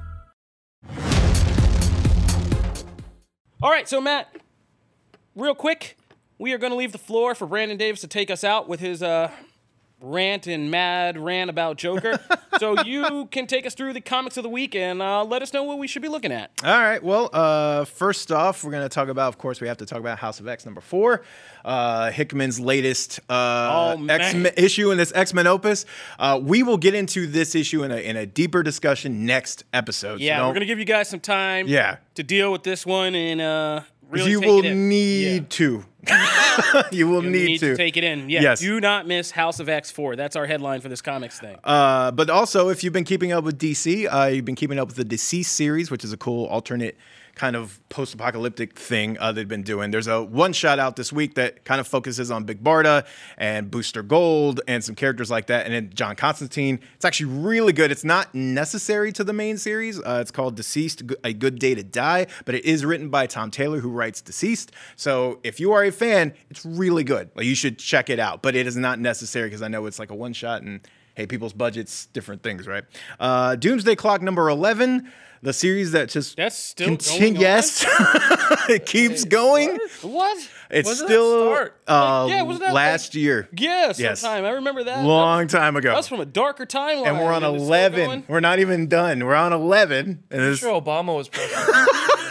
All right, so Matt, real quick, we are going to leave the floor for Brandon Davis to take us out with his uh, rant and mad rant about Joker. So you can take us through the comics of the week and uh, let us know what we should be looking at. All right. Well, uh, first off, we're going to talk about, of course, we have to talk about House of X number four, uh, Hickman's latest uh, oh, X-Men issue in this X-Men opus. Uh, we will get into this issue in a, in a deeper discussion next episode. Yeah, so we're going to give you guys some time yeah. to deal with this one and uh, really you take will it in. need yeah. to. you will You'll need, need to. to take it in. Yeah, yes. Do not miss House of X four. That's our headline for this comics thing. Uh, but also, if you've been keeping up with D C, uh, you've been keeping up with the Deceased series, which is a cool alternate kind of post-apocalyptic thing uh, they've been doing. There's a one-shot out this week that kind of focuses on Big Barda and Booster Gold and some characters like that, and then John Constantine. It's actually really good. It's not necessary to the main series. Uh, it's called Deceased, A Good Day to Die, but it is written by Tom Taylor, who writes Deceased. So if you are a fan, it's really good. Like, you should check it out, but it is not necessary because I know it's like a one-shot and, hey, people's budgets, different things, right? Uh, Doomsday Clock number eleven. The series that just That's still continue, going on? Yes, it keeps going. What? It's When did that still start? uh, Yeah, wasn't that last like- year, Yeah, Yes. sometime. I remember that. long time ago. That's from a darker timeline. And we're on It's still eleven. going? We're not even done. We're on eleven. And I'm this, sure Obama was president.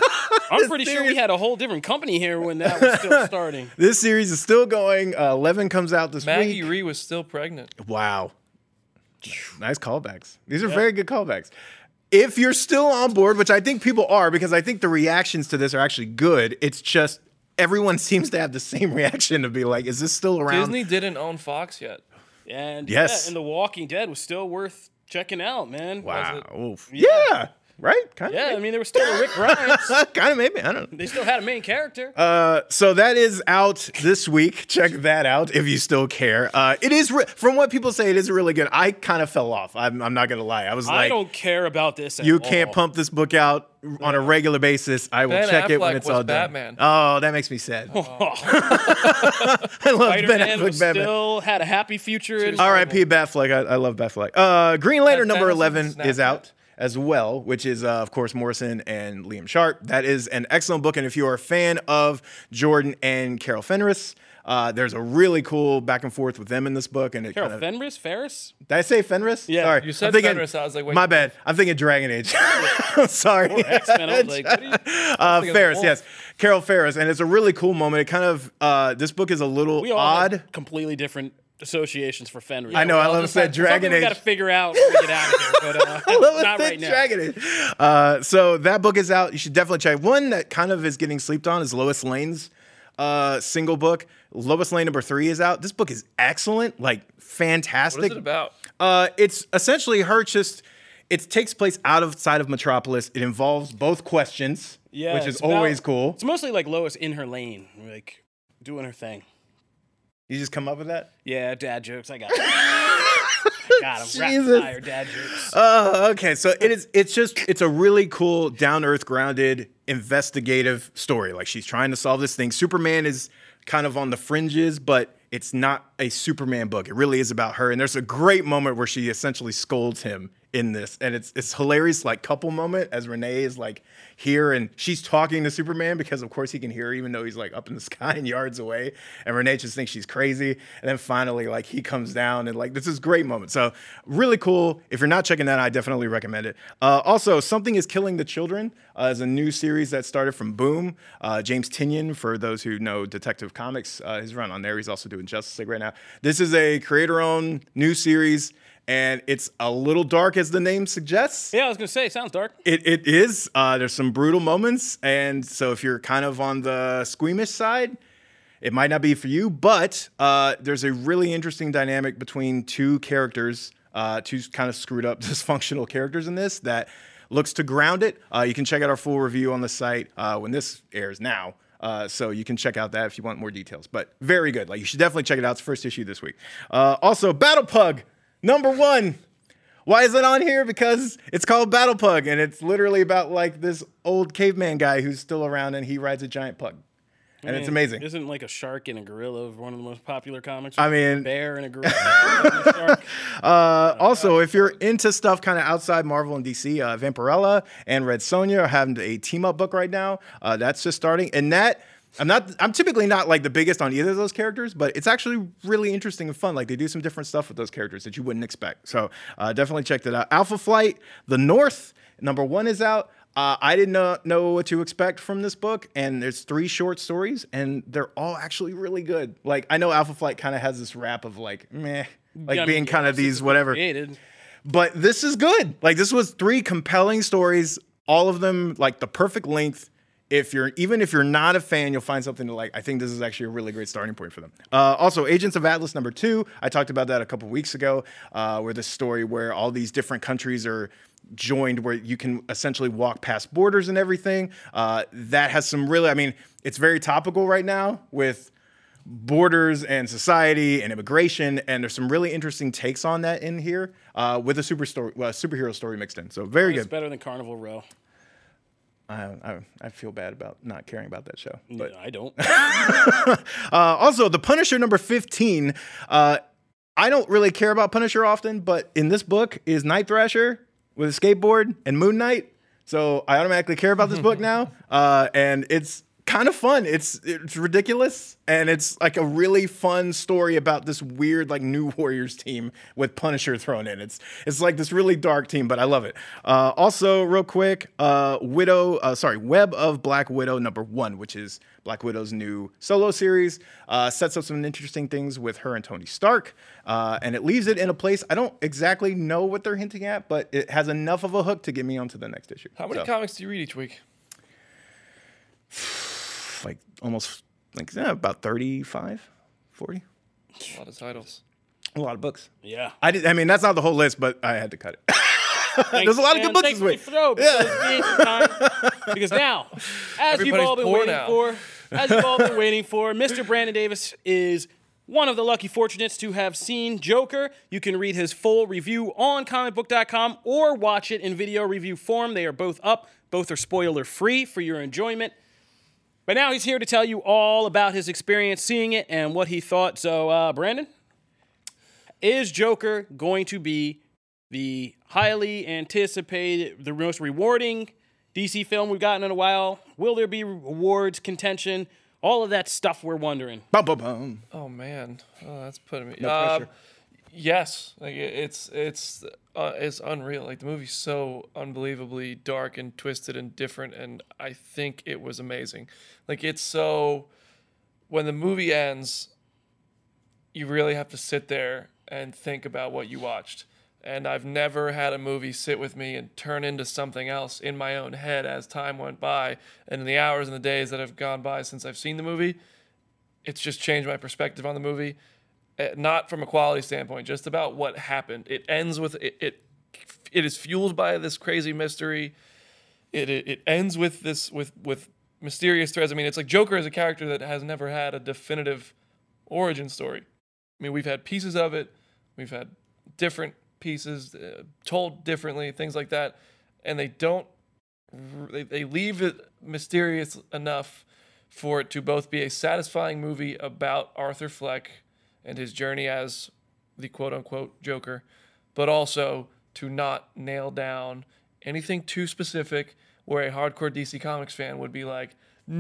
I'm pretty sure we had a whole different company here when that was still starting. This series is still going. Uh, eleven comes out this Maggie week. Rhee was still pregnant. Wow. Nice callbacks. These are yeah. very good callbacks. If you're still on board, which I think people are, because I think the reactions to this are actually good, it's just everyone seems to have the same reaction to be like, is this still around? Disney didn't own Fox yet. And yes. yeah, and The Walking Dead was still worth checking out, man. Wow. Was yeah. yeah. Right? Kind of. Yeah, I mean, there was still a Rick Grimes. kind of maybe. I don't know. They still had a main character. Uh, so that is out this week. Check that out if you still care. Uh, it is, re- from what people say, it is really good. I kind of fell off. I'm, I'm not going to lie. I was like, I don't care about this at You all. can't pump this book out on a regular basis. I will Ben check Affleck it when it's was all Batman. done. Oh, that makes me sad. Oh. I love Ben Spider-Man Affleck was Batman. still had a happy future. In R I P Batfleck. I, I love Batfleck. Uh, Green Lantern That number Fantasy eleven Snapchat. is out as well, which is, uh, of course, Morrison and Liam Sharp. That is an excellent book. And if you are a fan of Jordan and Carol Fenris, uh, there's a really cool back and forth with them in this book. And it Carol kinda, Fenris? Ferris? Did I say Fenris? Yeah. Sorry. You said I'm thinking, Fenris. I was like, wait. My bad. I'm thinking Dragon Age. Sorry. Or X-Men. I was like, what are you? Uh, thinking Ferris, Wolf. yes. Carol Ferris. And it's a really cool moment. It kind of, uh, this book is a little We all odd. had completely different associations for Fenris. I know. I all love just said had- Dragon we Age. got to figure out when we get out of here, but uh, I love it, not said right now. Dragon Age. Uh, so that book is out. You should definitely check. One that kind of is getting slept on is Lois Lane's uh, single book. Lois Lane number three is out. This book is excellent, like fantastic. What is it about? Uh, it's essentially her just. It takes place outside of Metropolis. It involves both questions, Yeah, which is it's about- always cool. It's mostly like Lois in her lane, like doing her thing. You just come up with that? Yeah, dad jokes. I got it. I got him. Jesus. Rapid fire dad jokes. Oh, okay. So it is. It's just. It's a really cool, down earth, grounded, investigative story. Like she's trying to solve this thing. Superman is kind of on the fringes, but it's not a Superman book. It really is about her. And there's a great moment where she essentially scolds him in this, and it's it's hilarious. Like couple moment as Renee is like here and she's talking to Superman because of course he can hear her even though he's like up in the sky and yards away, and Renee just thinks she's crazy. And then finally like he comes down and like this is a great moment. So really cool. If you're not checking that out, I definitely recommend it. Uh, also, Something is Killing the Children uh, is a new series that started from Boom. Uh, James Tynion, for those who know Detective Comics, uh, his run on there. He's also doing Justice League right now. This is a creator-owned new series. And it's a little dark, as the name suggests. Yeah, I was gonna say, sounds dark. It it is. Uh, there's some brutal moments, and so if you're kind of on the squeamish side, it might not be for you. But uh, there's a really interesting dynamic between two characters, uh, two kind of screwed up, dysfunctional characters in this that looks to ground it. Uh, you can check out our full review on the site uh, when this airs now. Uh, so you can check out that if you want more details. But very good. Like you should definitely check it out. It's the first issue this week. Uh, also, Battle Pug. Number one. Why is it on here? Because it's called Battle Pug, and it's literally about like this old caveman guy who's still around, and he rides a giant pug, and I mean, it's amazing. Isn't like a shark and a gorilla one of the most popular comics? I mean- a bear and a gorilla. and a shark. Uh, also, if you're into stuff kind of outside Marvel and D C, uh, Vampirella and Red Sonja are having a team up book right now. Uh, that's just starting, and that. I'm not. I'm typically not like the biggest on either of those characters, but it's actually really interesting and fun. Like they do some different stuff with those characters that you wouldn't expect. So uh, definitely check that out. Alpha Flight, The North, number one is out. Uh, I did not know what to expect from this book, and there's three short stories, and they're all actually really good. Like I know Alpha Flight kind of has this rap of like meh, like Yeah, I being mean, kind of yeah, these whatever. created. But this is good. Like this was three compelling stories, all of them like the perfect length. If you're even if you're not a fan, you'll find something to like. I think this is actually a really great starting point for them. Uh, also, Agents of Atlas number two. I talked about that a couple weeks ago, uh, where this story where all these different countries are joined, where you can essentially walk past borders and everything. Uh, that has some really. I mean, it's very topical right now with borders and society and immigration, and there's some really interesting takes on that in here uh, with a super story, uh, superhero story mixed in. So very It's good. better than Carnival Row. I, I, I feel bad about not caring about that show. But No, I don't. uh, also, The Punisher number fifteen. Uh, I don't really care about Punisher often, but in this book is Night Thrasher with a skateboard and Moon Knight. So I automatically care about this book now. Uh, and it's kind of fun. It's it's ridiculous, and it's like a really fun story about this weird like New Warriors team with Punisher thrown in. It's it's like this really dark team, but I love it. Uh, also, real quick, uh, Widow, uh, sorry, Web of Black Widow number one, which is Black Widow's new solo series, uh, sets up some interesting things with her and Tony Stark, uh, and it leaves it in a place I don't exactly know what they're hinting at, but it has enough of a hook to get me onto the next issue. How many So. comics do you read each week? Like almost like yeah, about thirty-five, forty. A lot of titles. A lot of books. Yeah. I did. I mean, that's not the whole list, but I had to cut it. There's a lot of good books this week. Throw, because, yeah. because now, as Everybody's you've all been poor waiting now. for, as you've all been waiting for, Mister Brandon Davis is one of the lucky fortunates to have seen Joker. You can read his full review on comic book dot com or watch it in video review form. They are both up. Both are spoiler free for your enjoyment. But now he's here to tell you all about his experience seeing it and what he thought. So, uh, Brandon, is Joker going to be the highly anticipated, the most rewarding D C film we've gotten in a while? Will there be awards, contention, all of that stuff we're wondering? Bum, bum, bum. Oh man, oh, that's putting me. No um, pressure. Yes, like it- it's it's uh, it's unreal. Like the movie's so unbelievably dark and twisted and different, and I think it was amazing. Like it's so when the movie ends, you really have to sit there and think about what you watched. And I've never had a movie sit with me and turn into something else in my own head as time went by. And in the hours and the days that have gone by since I've seen the movie, it's just changed my perspective on the movie. Uh, Not from a quality standpoint, just about what happened. It ends with it. It, it is fueled by this crazy mystery. It, it it ends with this with with mysterious threads. I mean, it's like Joker is a character that has never had a definitive origin story. I mean, we've had pieces of it. We've had different pieces uh, told differently, things like that, and they don't. They, they leave it mysterious enough for it to both be a satisfying movie about Arthur Fleck and his journey as the quote-unquote Joker, but also to not nail down anything too specific where a hardcore D C Comics fan would be like,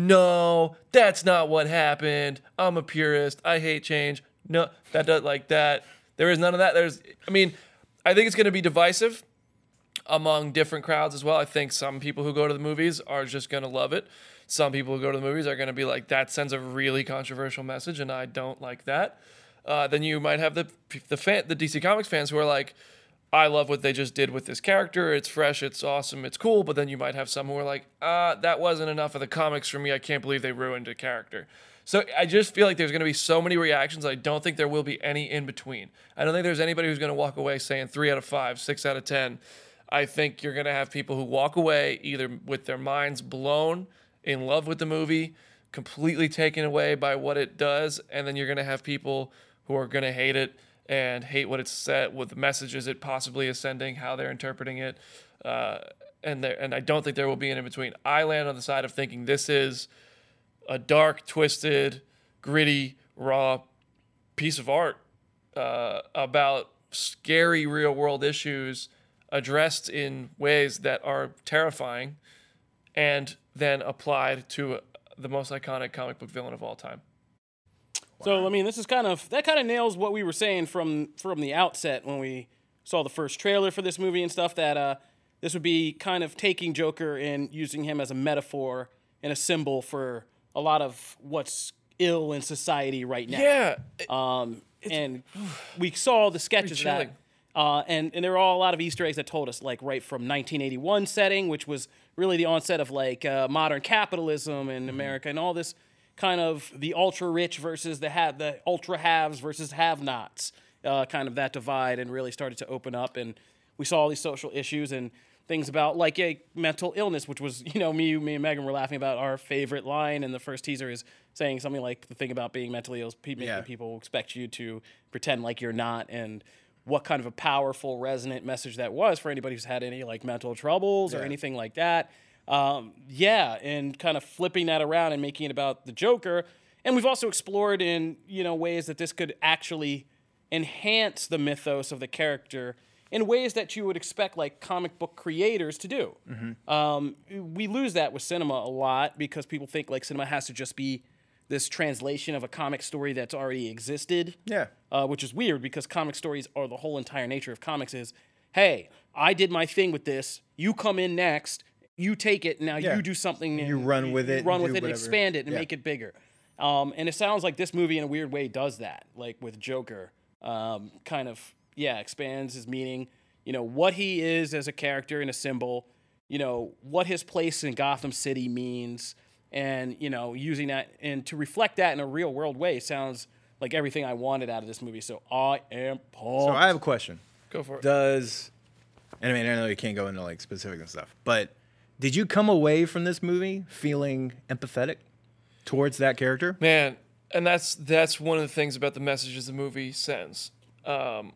no, that's not what happened. I'm a purist. I hate change. No, that does like that. There is none of that. There's, I mean, I think it's going to be divisive among different crowds as well. I think some people who go to the movies are just going to love it. Some people who go to the movies are going to be like, that sends a really controversial message, and I don't like that. Uh, then you might have the the fan, the D C Comics fans who are like, I love what they just did with this character. It's fresh, it's awesome, it's cool. But then you might have some who are like, ah, that wasn't enough of the comics for me. I can't believe they ruined a character. So I just feel like there's going to be so many reactions. I don't think there will be any in between. I don't think there's anybody who's going to walk away saying three out of five, six out of ten. I think you're going to have people who walk away either with their minds blown, in love with the movie, completely taken away by what it does, and then you're going to have people who are going to hate it and hate what it's set, what the messages it possibly is sending, how they're interpreting it, uh, and there. And I don't think there will be an in between. I land on the side of thinking this is a dark, twisted, gritty, raw piece of art uh, about scary real-world issues addressed in ways that are terrifying and then applied to the most iconic comic book villain of all time. So I mean, this is kind of that kind of nails what we were saying from from the outset when we saw the first trailer for this movie and stuff. That uh, this would be kind of taking Joker and using him as a metaphor and a symbol for a lot of what's ill in society right now. Yeah. Um, and we saw the sketches of that. chilling. Uh, and, and there were all a lot of Easter eggs that told us, like, right from nineteen eighty-one setting, which was really the onset of, like, uh, modern capitalism in America and all this kind of the ultra-rich versus the ha- the ultra-haves versus have-nots, uh, kind of that divide, and really started to open up. And we saw all these social issues and things about, like, a mental illness, which was, you know, me, me and Megan were laughing about our favorite line in the first teaser is saying something like the thing about being mentally ill is pe- making Yeah. people expect you to pretend like you're not, and what kind of a powerful, resonant message that was for anybody who's had any, like, mental troubles or Yeah. anything like that. Um, yeah, and kind of flipping that around and making it about the Joker. And we've also explored in, you know, ways that this could actually enhance the mythos of the character in ways that you would expect like comic book creators to do. Mm-hmm. Um, we lose that with cinema a lot because people think like cinema has to just be this translation of a comic story that's already existed. Yeah. Uh, which is weird because comic stories are the whole entire nature of comics is, hey, I did my thing with this. You come in next. You take it. Now Yeah. you do something. You and run with you it Run and with do it and whatever. expand it and Yeah. make it bigger. Um, and it sounds like this movie in a weird way does that. Like with Joker, um, kind of, yeah, expands his meaning. You know, what he is as a character and a symbol. You know, what his place in Gotham City means. And, you know, using that and to reflect that in a real world way sounds like everything I wanted out of this movie. So I am pumped. So I have a question. Go for it. Does, and I mean, I know you can't go into like specifics and stuff, but did you come away from this movie feeling empathetic towards that character? Man, and that's that's one of the things about the messages the movie sends. Um,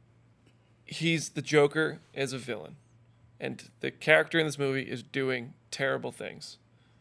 he's the Joker as a villain, and the character in this movie is doing terrible things.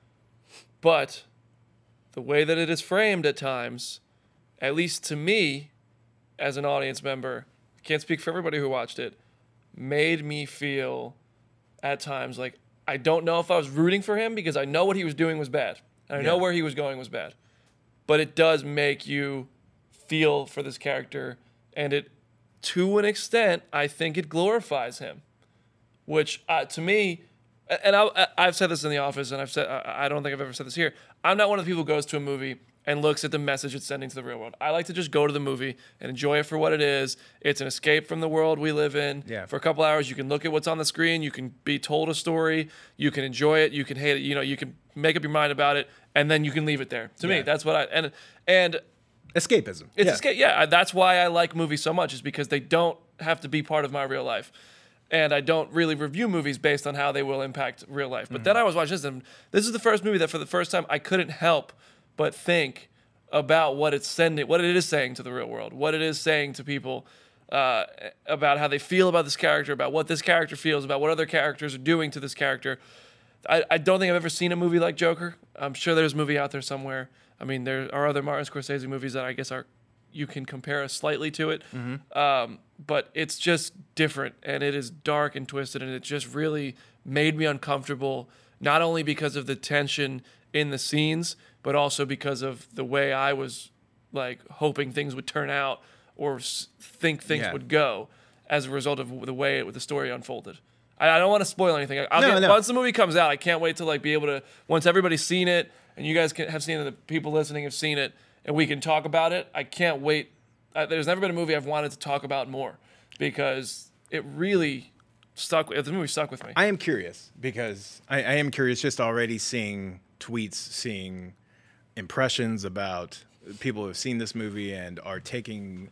But the way that it is framed at times, at least to me, as an audience member, I can't speak for everybody who watched it, made me feel at times like I don't know if I was rooting for him because I know what he was doing was bad. And I know Yeah. where he was going was bad. But it does make you feel for this character, and it, to an extent, I think it glorifies him. Which, uh, to me, and I, I've said this in the office, and I've said I don't think I've ever said this here. I'm not one of the people who goes to a movie and looks at the message it's sending to the real world. I like to just go to the movie and enjoy it for what it is. It's an escape from the world we live in. Yeah. For a couple hours, you can look at what's on the screen. You can be told a story. You can enjoy it. You can hate it. You know, you can make up your mind about it, and then you can leave it there. To me, Yeah. that's what I and and Escapism. it's yeah. escape. Yeah, that's why I like movies so much, is because they don't have to be part of my real life. And I don't really review movies based on how they will impact real life. But then I was watching this, and this is the first movie that for the first time I couldn't help but think about what it's sending, what it is saying to the real world, what it is saying to people uh, about how they feel about this character, about what this character feels, about what other characters are doing to this character. I, I don't think I've ever seen a movie like Joker. I'm sure there's a movie out there somewhere. I mean, there are other Martin Scorsese movies that I guess are you can compare us slightly to it. Um, but it's just different, and it is dark and twisted, and it just really made me uncomfortable, not only because of the tension in the scenes, but also because of the way I was like hoping things would turn out or s- think things Yeah. would go as a result of the way it, the story unfolded. I, I don't want to spoil anything. I'll No, get, no. Once the movie comes out, I can't wait to like be able to, once everybody's seen it and you guys can have seen it, the people listening have seen it, and we can talk about it. I can't wait. Uh, there's never been a movie I've wanted to talk about more because it really stuck. with- The movie stuck with me. I am curious because I, I am curious just already seeing tweets, seeing impressions about people who have seen this movie and are taking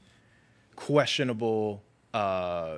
questionable, uh,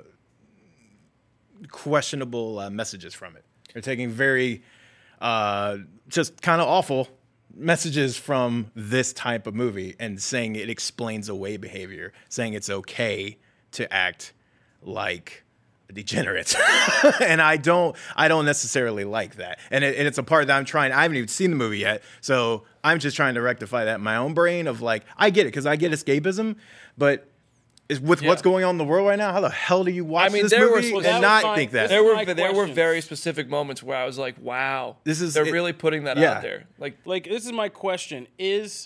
questionable uh, messages from it. They're taking very, uh, just kind of awful messages from this type of movie and saying it explains away behavior, saying it's okay to act like degenerates. And I don't I don't necessarily like that. And, it, and it's a part that I'm trying, I haven't even seen the movie yet. So I'm just trying to rectify that in my own brain of like, I get it because I get escapism, but is with Yeah. what's going on in the world right now, how the hell do you watch I mean, this there were- movie that and was not my- think that? this there were my there were question. very specific moments where I was like, wow, This is- they're it- really putting that yeah. out there. Like, Like, this is my question. Is,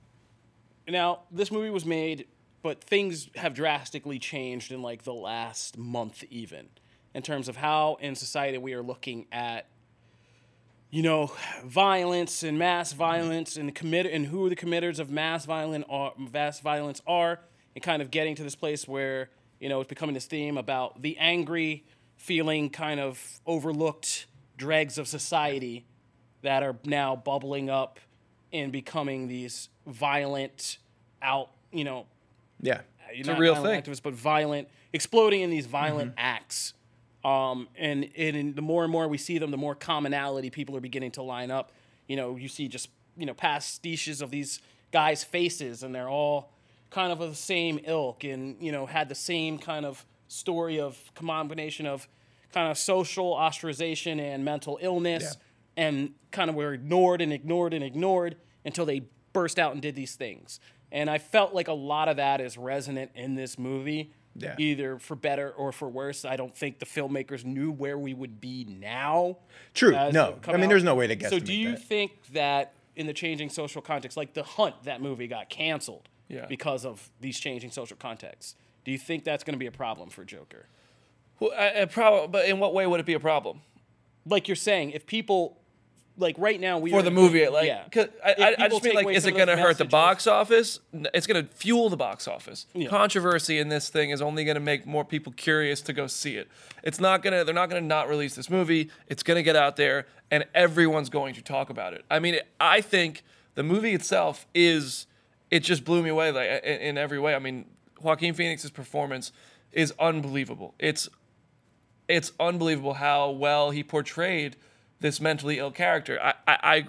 now, this movie was made, but things have drastically changed in, like, the last month even, in terms of how in society we are looking at, you know, violence and mass violence and commit and who the committers of mass violence are, mass violence are, and kind of getting to this place where, you know, it's becoming this theme about the angry, feeling kind of overlooked dregs of society that are now bubbling up and becoming these violent, out, you know, Yeah. it's a real thing. activists, but violent, exploding in these violent Mm-hmm. acts. Um, and, and the more and more we see them, the more commonality people are beginning to line up. You know, you see just, you know, pastiches of these guys' faces, and they're all kind of of the same ilk and, you know, had the same kind of story of combination of kind of social ostracization and mental illness, and kind of were ignored and ignored and ignored until they burst out and did these things. And I felt like a lot of that is resonant in this movie. Yeah. either for better or for worse. I don't think the filmmakers knew where we would be now. True. as No. it come I mean, out. there's no way to guess. So do you think that in the changing social context, like The Hunt, that movie got canceled Yeah. because of these changing social contexts? Do you think that's going to be a problem for Joker? Well, a, a problem, but in what way would it be a problem? Like you're saying, if people, like right now, we For are- the movie, like, yeah. 'cause I, If I, I people just mean take like, away is some it of going to those hurt the messages- box office? N- It's going to fuel the box office. Yeah. Controversy in this thing is only going to make more people curious to go see it. It's not going to. They're not going to not release this movie. It's going to get out there, and everyone's going to talk about it. I mean, I think the movie itself is. It just blew me away, like in, in every way. I mean, Joaquin Phoenix's performance is unbelievable. It's it's unbelievable how well he portrayed this mentally ill character. I, I, I,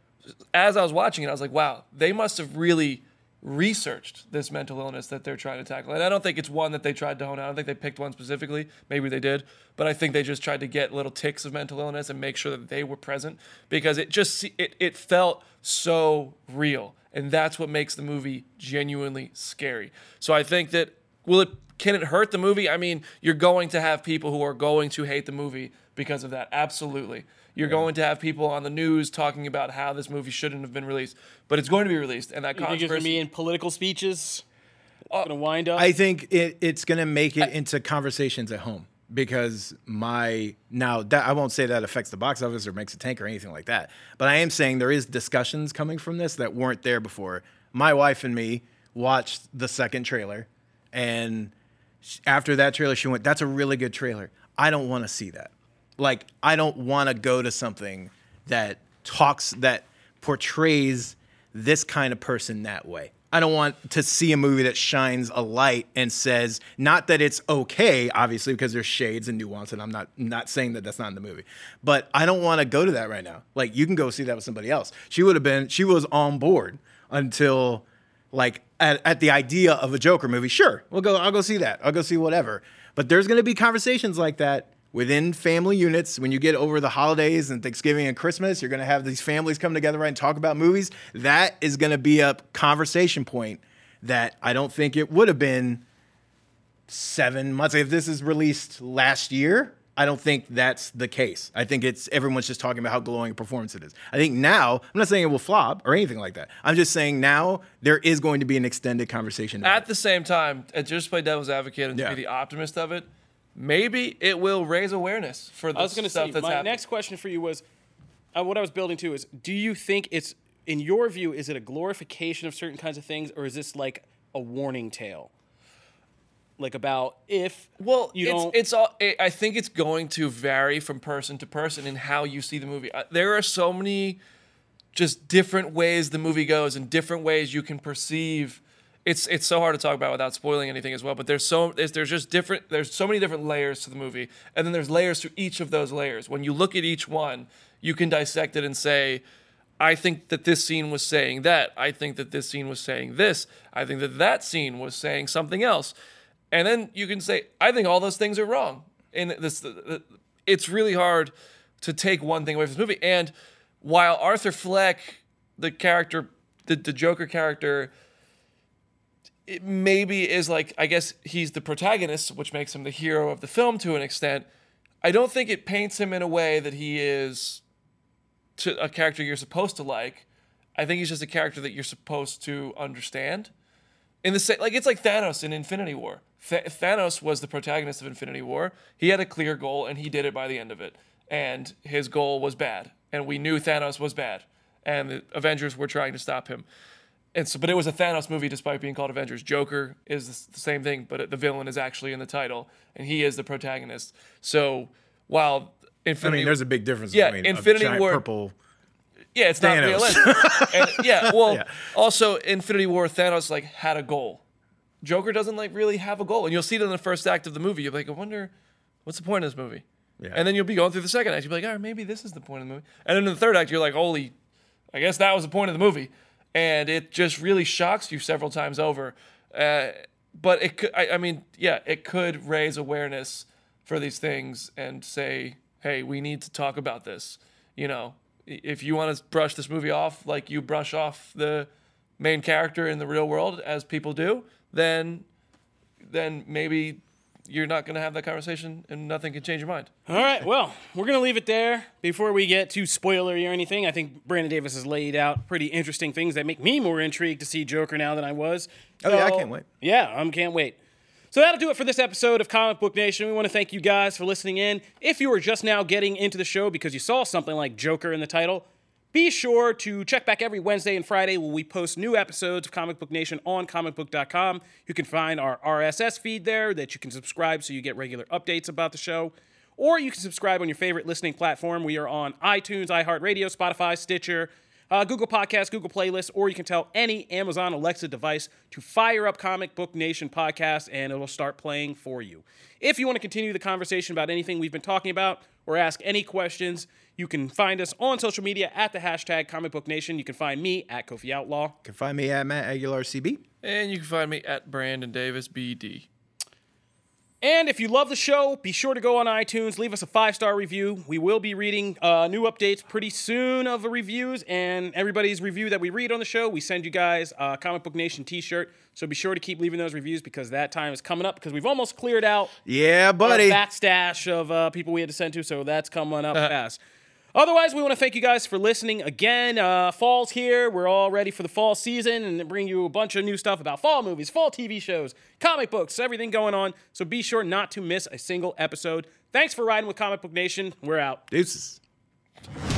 as I was watching it, I was like, wow, they must have really researched this mental illness that they're trying to tackle. And I don't think it's one that they tried to hone out. I don't think they picked one specifically. Maybe they did. But I think they just tried to get little ticks of mental illness and make sure that they were present because it just, it, it felt so real. And that's what makes the movie genuinely scary. So I think that, will it, can it hurt the movie? I mean, you're going to have people who are going to hate the movie because of that. Absolutely. You're yeah. going to have people on the news talking about how this movie shouldn't have been released, but it's going to be released. And that you think it's going to be in political speeches? It's uh, going to wind up? I think it, it's going to make it I, into conversations at home because my, now that I won't say that affects the box office or makes a tank or anything like that, but I am saying there is discussions coming from this that weren't there before. My wife and me watched the second trailer, and after that trailer, she went, that's a really good trailer. I don't want to see that. Like, I don't want to go to something that talks, that portrays this kind of person that way. I don't want to see a movie that shines a light and says, not that it's okay, obviously, because there's shades and nuance, and I'm not not saying that that's not in the movie. But I don't want to go to that right now. Like, you can go see that with somebody else. She would have been, she was on board until, like, at, at the idea of a Joker movie. Sure, we'll go, I'll go see that. I'll go see whatever. But there's going to be conversations like that within family units. When you get over the holidays and Thanksgiving and Christmas, you're going to have these families come together, right, and talk about movies. That is going to be a conversation point that I don't think it would have been seven months. If this is released last year, I don't think that's the case. I think it's everyone's just talking about how glowing a performance it is. I think now, I'm not saying it will flop or anything like that. I'm just saying now there is going to be an extended conversation. At the same time, and just play devil's advocate and to yeah. be the optimist of it, maybe it will raise awareness for the I was going to stuff say, that's my happening. next question for you was, uh, what I was building to is, do you think it's, in your view, is it a glorification of certain kinds of things, or is this like a warning tale? Like about if well, you it's, don't... it's all. I think it's going to vary from person to person in how you see the movie. There are so many just different ways the movie goes and different ways you can perceive. It's it's so hard to talk about without spoiling anything as well. But there's so there's, there's just different. There's so many different layers to the movie, and then there's layers to each of those layers. When you look at each one, you can dissect it and say, I think that this scene was saying that. I think that this scene was saying this. I think that that scene was saying something else. And then you can say, I think all those things are wrong. And this, it's really hard to take one thing away from this movie. And while Arthur Fleck, the character, the, the Joker character, it maybe is like, I guess he's the protagonist, which makes him the hero of the film to an extent. I don't think it paints him in a way that he is to a character you're supposed to like. I think he's just a character that you're supposed to understand. In the same, like it's like Thanos in Infinity War. Th- Thanos was the protagonist of Infinity War. He had a clear goal, and he did it by the end of it. And his goal was bad, and we knew Thanos was bad, and the Avengers were trying to stop him. And so, but it was a Thanos movie, despite being called Avengers. Joker is the same thing, but the villain is actually in the title, and he is the protagonist. So while Infinity, I mean, there's a big difference yeah, between Infinity a giant War, purple. Yeah, it's Thanos. not realistic. And, yeah, well, Yeah. also Infinity War, Thanos like had a goal. Joker doesn't like really have a goal, and you'll see it in the first act of the movie. You're like, I wonder, what's the point of this movie? Yeah. And then you'll be going through the second act. You'll be like, oh, maybe this is the point of the movie. And then in the third act, you're like, holy, I guess that was the point of the movie. And it just really shocks you several times over. Uh, but it could, I, I mean, yeah, it could raise awareness for these things and say, hey, we need to talk about this. You know, if you want to brush this movie off like you brush off the main character in the real world, as people do, then then maybe you're not going to have that conversation and nothing can change your mind. All right, well, we're going to leave it there. Before we get too spoilery or anything, I think Brandon Davis has laid out pretty interesting things that make me more intrigued to see Joker now than I was. Oh, yeah, I So, can't wait. Yeah, I can't wait. So that'll do it for this episode of Comic Book Nation. We want to thank you guys for listening in. If you are just now getting into the show because you saw something like Joker in the title, be sure to check back every Wednesday and Friday where we post new episodes of Comic Book Nation on comic book dot com. You can find our R S S feed there that you can subscribe so you get regular updates about the show. Or you can subscribe on your favorite listening platform. We are on iTunes, iHeartRadio, Spotify, Stitcher, uh, Google Podcasts, Google Playlists, or you can tell any Amazon Alexa device to fire up Comic Book Nation podcast and it'll start playing for you. If you want to continue the conversation about anything we've been talking about or ask any questions, you can find us on social media at the hashtag Comic Book Nation. You can find me at Kofi Outlaw. You can find me at Matt Aguilar C B. And you can find me at Brandon Davis B D. And if you love the show, be sure to go on iTunes, leave us a five-star review. We will be reading uh, new updates pretty soon of the reviews, and everybody's review that we read on the show, we send you guys a Comic Book Nation t-shirt. So be sure to keep leaving those reviews because that time is coming up because we've almost cleared out Yeah, buddy. our backstash of uh, people we had to send to, so that's coming up fast. Otherwise, we want to thank you guys for listening again. Uh, fall's here. We're all ready for the fall season and bring you a bunch of new stuff about fall movies, fall T V shows, comic books, everything going on. So be sure not to miss a single episode. Thanks for riding with Comic Book Nation. We're out. Deuces.